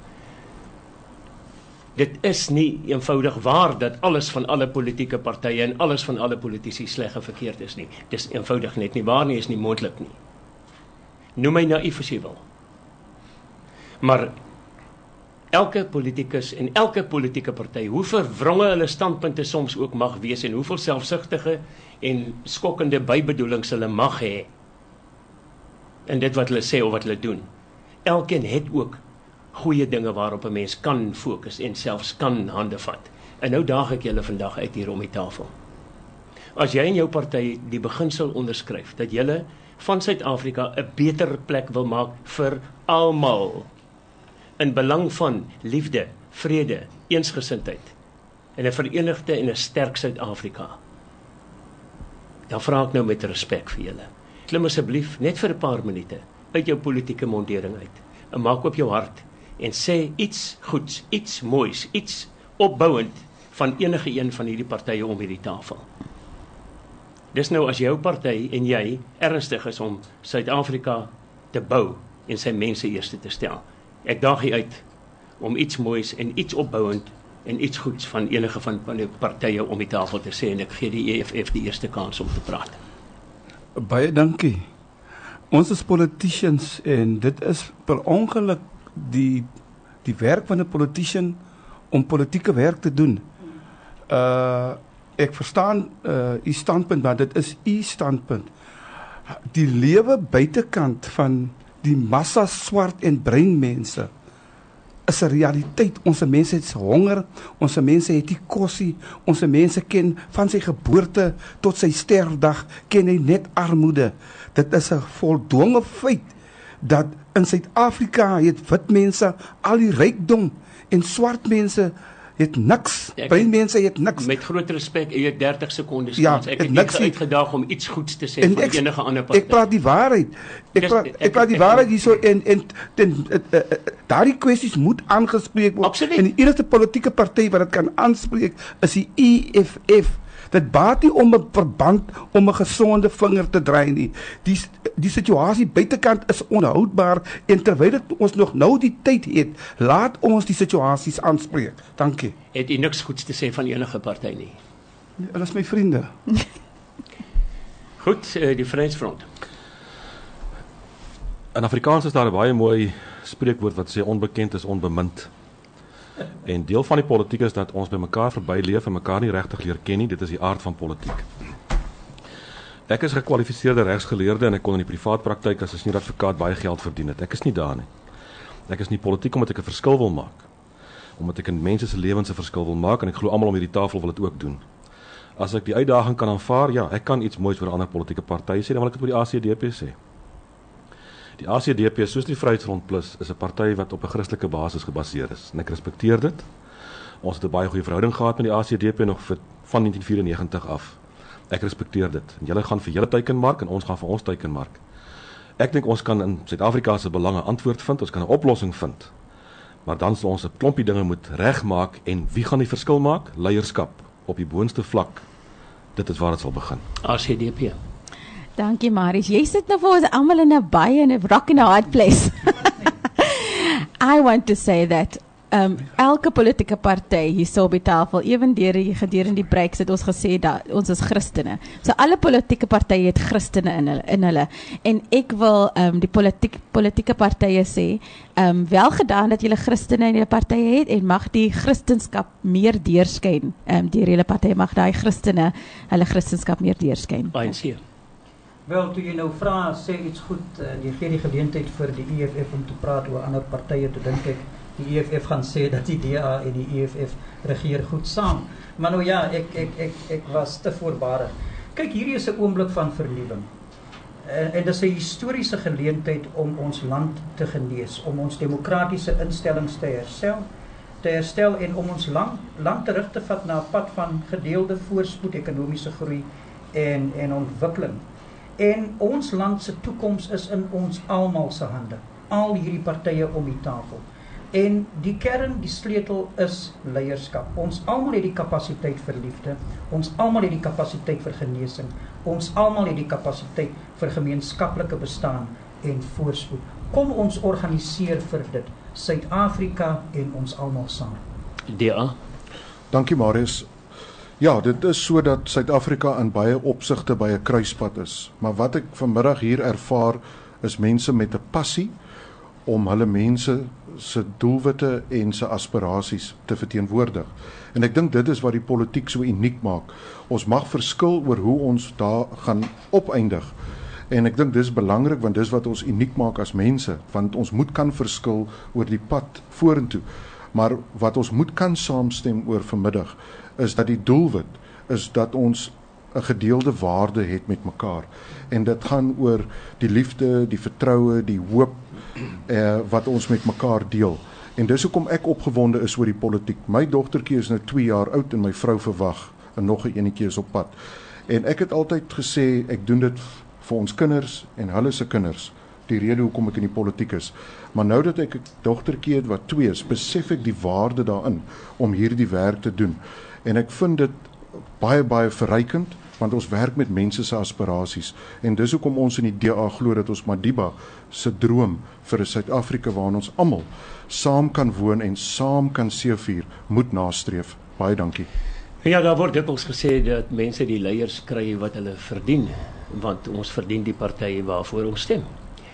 Dit is nie eenvoudig waar dat alles van alle politieke partye en alles van alle politici sleg en verkeerd is nie. Dis eenvoudig net nie waar nie, is nie moontlik nie. Noem my naïef as jy wil. Maar elke politikus en elke politieke party, hoe verwronge hulle standpunte soms ook mag wees en hoeveel selfsugtige en skokkende bybedoelings hulle mag hê in dit wat hulle sê of wat hulle doen. Elkeen het ook goeie dinge waarop 'n mens kan fokus en selfs kan hande vat. En nou daag ek julle vandag uit hier om die tafel. As jy en jou party die beginsel onderskryf dat julle van Suid-Afrika 'n beter plek wil maak vir almal, in belang van liefde, vrede, eensgesindheid en 'n verenigde en 'n sterk Suid-Afrika, dan vra ek nou met respek vir julle. Klim asseblief net vir 'n paar minute uit jou politieke mondering uit en maak op jou hart en sê iets goeds, iets moois, iets opbouend van enige een van hierdie partye om hierdie tafel. Dis nou as jou party en jy ernstig is om Suid-Afrika te bou en sy mense eerste te stel. Ek daag jy uit om iets moois en iets opbouend en iets goeds van enige van die partye om die tafel te sê en ek gee die E F F die eerste kans om te praat. Baie dankie. Ons is politicians en dit is per ongeluk die die werk van 'n politician om politieke werk te doen. Uh ek verstaan uh u standpunt, maar dit is u standpunt. Die lewe buitekant van die massa swart en bruin mense is 'n realiteit. Ons mense het honger, ons mense het nie kosie, ons mense ken van sy geboorte tot sy sterfdag ken hy net armoede. Dit is 'n voldonge feit dat in Suid-Afrika het wit mense al die rykdom en swart mense het niks. Bruin mense het niks. Met groot respek, jy het dertig sekondes ja, kans. Ek het niks uitgedaag om iets goeds te sê van ek, enige ander party. Ek praat die waarheid. Ek praat, ek, ek praat die ek, waarheid hierso en en, en uh, uh, daardie kwessies moet aangespreek word. Absoluut. En die enigste politieke party wat dit kan aanspreek is die E F F. Dit baat nie om 'n verband om 'n gesonde vinger te draai nie. Die die situasie buitekant is onhoudbaar en terwyl dit ons nog nou die tyd het, laat ons die situasies aanspreek. Dankie. Het u niks goeds te sê van enige party nie? Hulle is my vriende. Goed, die Vryheidsfront. In Afrikaans is daar 'n baie mooi spreekwoord wat sê onbekend is onbemind. En deel van die politiek is dat ons by mekaar verbyleef en mekaar nie regtig leer ken nie. Dit is die aard van politiek. Ek is gekwalifiseerde regsgeleerde en ek kon in die privaat praktyk as 'n senior advokaat baie geld verdien het. Ek is nie daar nie. Ek is nie politiek omdat ek 'n verskil wil maak. Omdat ek in mense se lewens 'n verskil wil maak en ek glo almal om hierdie tafel wil dit ook doen. As ek die uitdaging kan aanvaar, ja, ek kan iets moois vir 'n ander politieke party sê, dan wil ek dit vir die A C D P sê. Die A C D P, soos die Vryheidsfront Plus, is 'n party wat op 'n Christelike basis gebaseer is. En ek respekteer dit. Ons het 'n baie goeie verhouding gehad met die A C D P nog vir, van negentien vyf-en-negentig af. Ek respekteer dit. En julle gaan vir julle teikenmark en ons gaan vir ons teikenmark. Ek dink ons kan in Suid-Afrika se belange antwoord vind, ons kan 'n oplossing vind. Maar dan sal ons 'n klompie dinge moet regmaak en wie gaan die verskil maak? Leierskap op die boonste vlak. Dit is waar dit sal begin. A C D P. Dankie Marius. Jy sit nou vir ons almal in 'n baie in 'n rock and a hard place. I want to say that um, elke politieke party hier so op die tafel, ewen deur die gedurende die break het ons gesê dat ons is Christene. So alle politieke partye het Christene in hulle in hulle. En ek wil um, die politiek politieke partye sê, um, wel gedaan dat julle Christene in julle partye het en mag die Christendom meer deurskyn. Um, deur julle partye mag daai Christene hulle Christendom meer deurskyn. A N C. Wel, toe jy nou vra, sê iets goed, uh, jy gee die geleentheid vir die E F F om te praat oor ander partye, toe dink ek, die E F F gaan sê dat die D A en die E F F regeer goed saam. Maar nou ja, ek, ek, ek, ek was te voorbarig. Kyk, hierdie is 'n oomblik van vernuwing. En, en dit is 'n historiese geleentheid om ons land te genees, om ons demokratiese instellings te herstel, te herstel en om ons land, land terug te vat na 'n pad van gedeelde voorspoed, ekonomiese groei en, en ontwikkeling. En ons land se toekoms is in ons almal se hande. Al hierdie partye om die tafel. En die kern, die sleutel is leierskap. Ons almal het die kapasiteit vir liefde. Ons almal het die kapasiteit vir genesing. Ons almal het die kapasiteit vir gemeenskaplike bestaan en voorspoed. Kom ons organiseer vir dit. Suid-Afrika en ons almal saam. D A. Dankie Marius. Ja, dit is so dat Suid-Afrika in baie opsigte by 'n kruispunt is. Maar wat ek vanmiddag hier ervaar is mense met 'n passie om hulle mense se doelwitte en se aspirasies te verteenwoordig. En ek dink dit is wat die politiek so uniek maak. Ons mag verskil oor hoe ons daar gaan opeindig. En ek dink dis belangrik want dis wat ons uniek maak as mense, want ons moet kan verskil oor die pad vorentoe. Maar wat ons moet kan saamstem oor vanmiddag is dat die doelwit is dat ons 'n gedeelde waarde het met mekaar. En dit gaan oor die liefde, die vertroue, die hoop eh, wat ons met mekaar deel. En dis hoekom ek opgewonde is oor die politiek. My dogtertjie is nou twee jaar oud en my vrou verwag en nog 'n enetjie is op pad. En ek het altyd gesê ek doen dit vir ons kinders en hulle se kinders. Die rede hoekom ek in die politiek is. Maar nou dat ek 'n dogtertjie het wat twee is, besef ek die waarde daarin om hierdie werk te doen. En ek vind dit baie baie verrykend want ons werk met mense se aspirasies en dis hoekom ons in die D A glo dat ons Madiba se droom vir 'n Suid-Afrika waarin ons almal saam kan woon en saam kan seëvier moet nastreef. Baie dankie. Ja, daar word dikwels gesê dat mense die leiers kry wat hulle verdien, want ons verdien die partye waarvoor ons stem.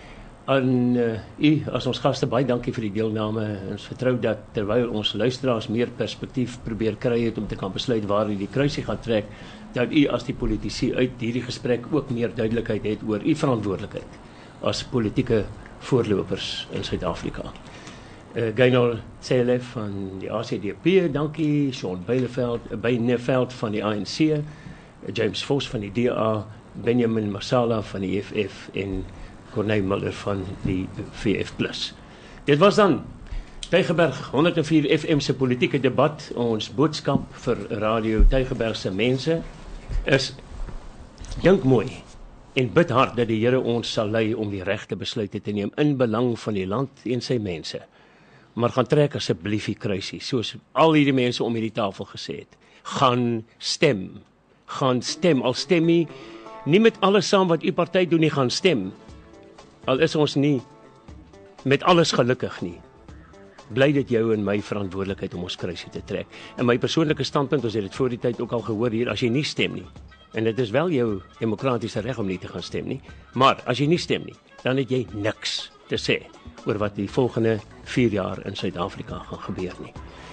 En uh, u as ons gaste baie dankie vir die deelname. Ons vertrou dat terwyl ons luisteraars meer perspektief probeer kry het om te kan besluit waar u die kruisie gaan trek, dat u as die politici uit hierdie gesprek ook meer duidelikheid het oor u verantwoordelikheid as politieke voorlopers in Suid-Afrika. Uh, Gaynor Cele van die A C D P, dankie. Sean Beileveld, Beineveld van die A N C, uh, James Vos van die D A, Benjamin Masala van die E F F en Corneille Muller van die V F plus. Dit was dan Tygerberg honderd en vier F M se politieke debat. Ons boodskap vir Radio Tygerberg se mense is: dink mooi en bid hard dat die Here ons sal lei om die regte besluite te neem in belang van die land en sy mense. Maar gaan trek asseblief die kruisie, soos al hierdie mense om hierdie tafel gesê het. Gaan stem. Gaan stem. Al stem nie, nie met alles saam wat u party doen nie, gaan stem. Al is ons nie met alles gelukkig nie, bly dit jou en my verantwoordelikheid om ons kruisie te trek. En my persoonlike standpunt, ons het dit voor die tyd ook al gehoor hier, as jy nie stem nie, en dit is wel jou demokratiese reg om nie te gaan stem nie, maar as jy nie stem nie, dan het jy niks te sê oor wat die volgende vier jaar in Suid-Afrika gaan gebeur nie.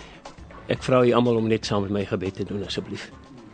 Ek vra u almal om net saam met my gebed te doen asseblief.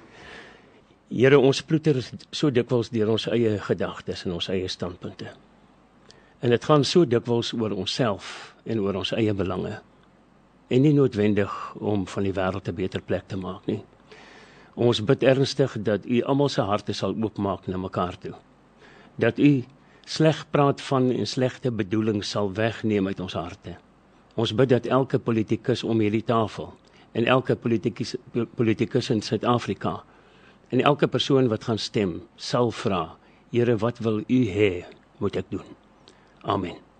Here, ons ploeter so dikwels deur ons eie gedagtes en ons eie standpunte. En dit gaan so dikwels oor onsself en oor ons eie belange. En nie noodwendig om van die wêreld 'n beter plek te maak nie. Ons bid ernstig dat u almal se harte sal oopmaak na mekaar toe. Dat u sleg praat van en slegte bedoelings sal wegneem uit ons harte. Ons bid dat elke politikus om hierdie tafel en elke politikus, politikus in Suid-Afrika en elke persoon wat gaan stem sal vra: Here, wat wil u hê moet ek doen? Amen.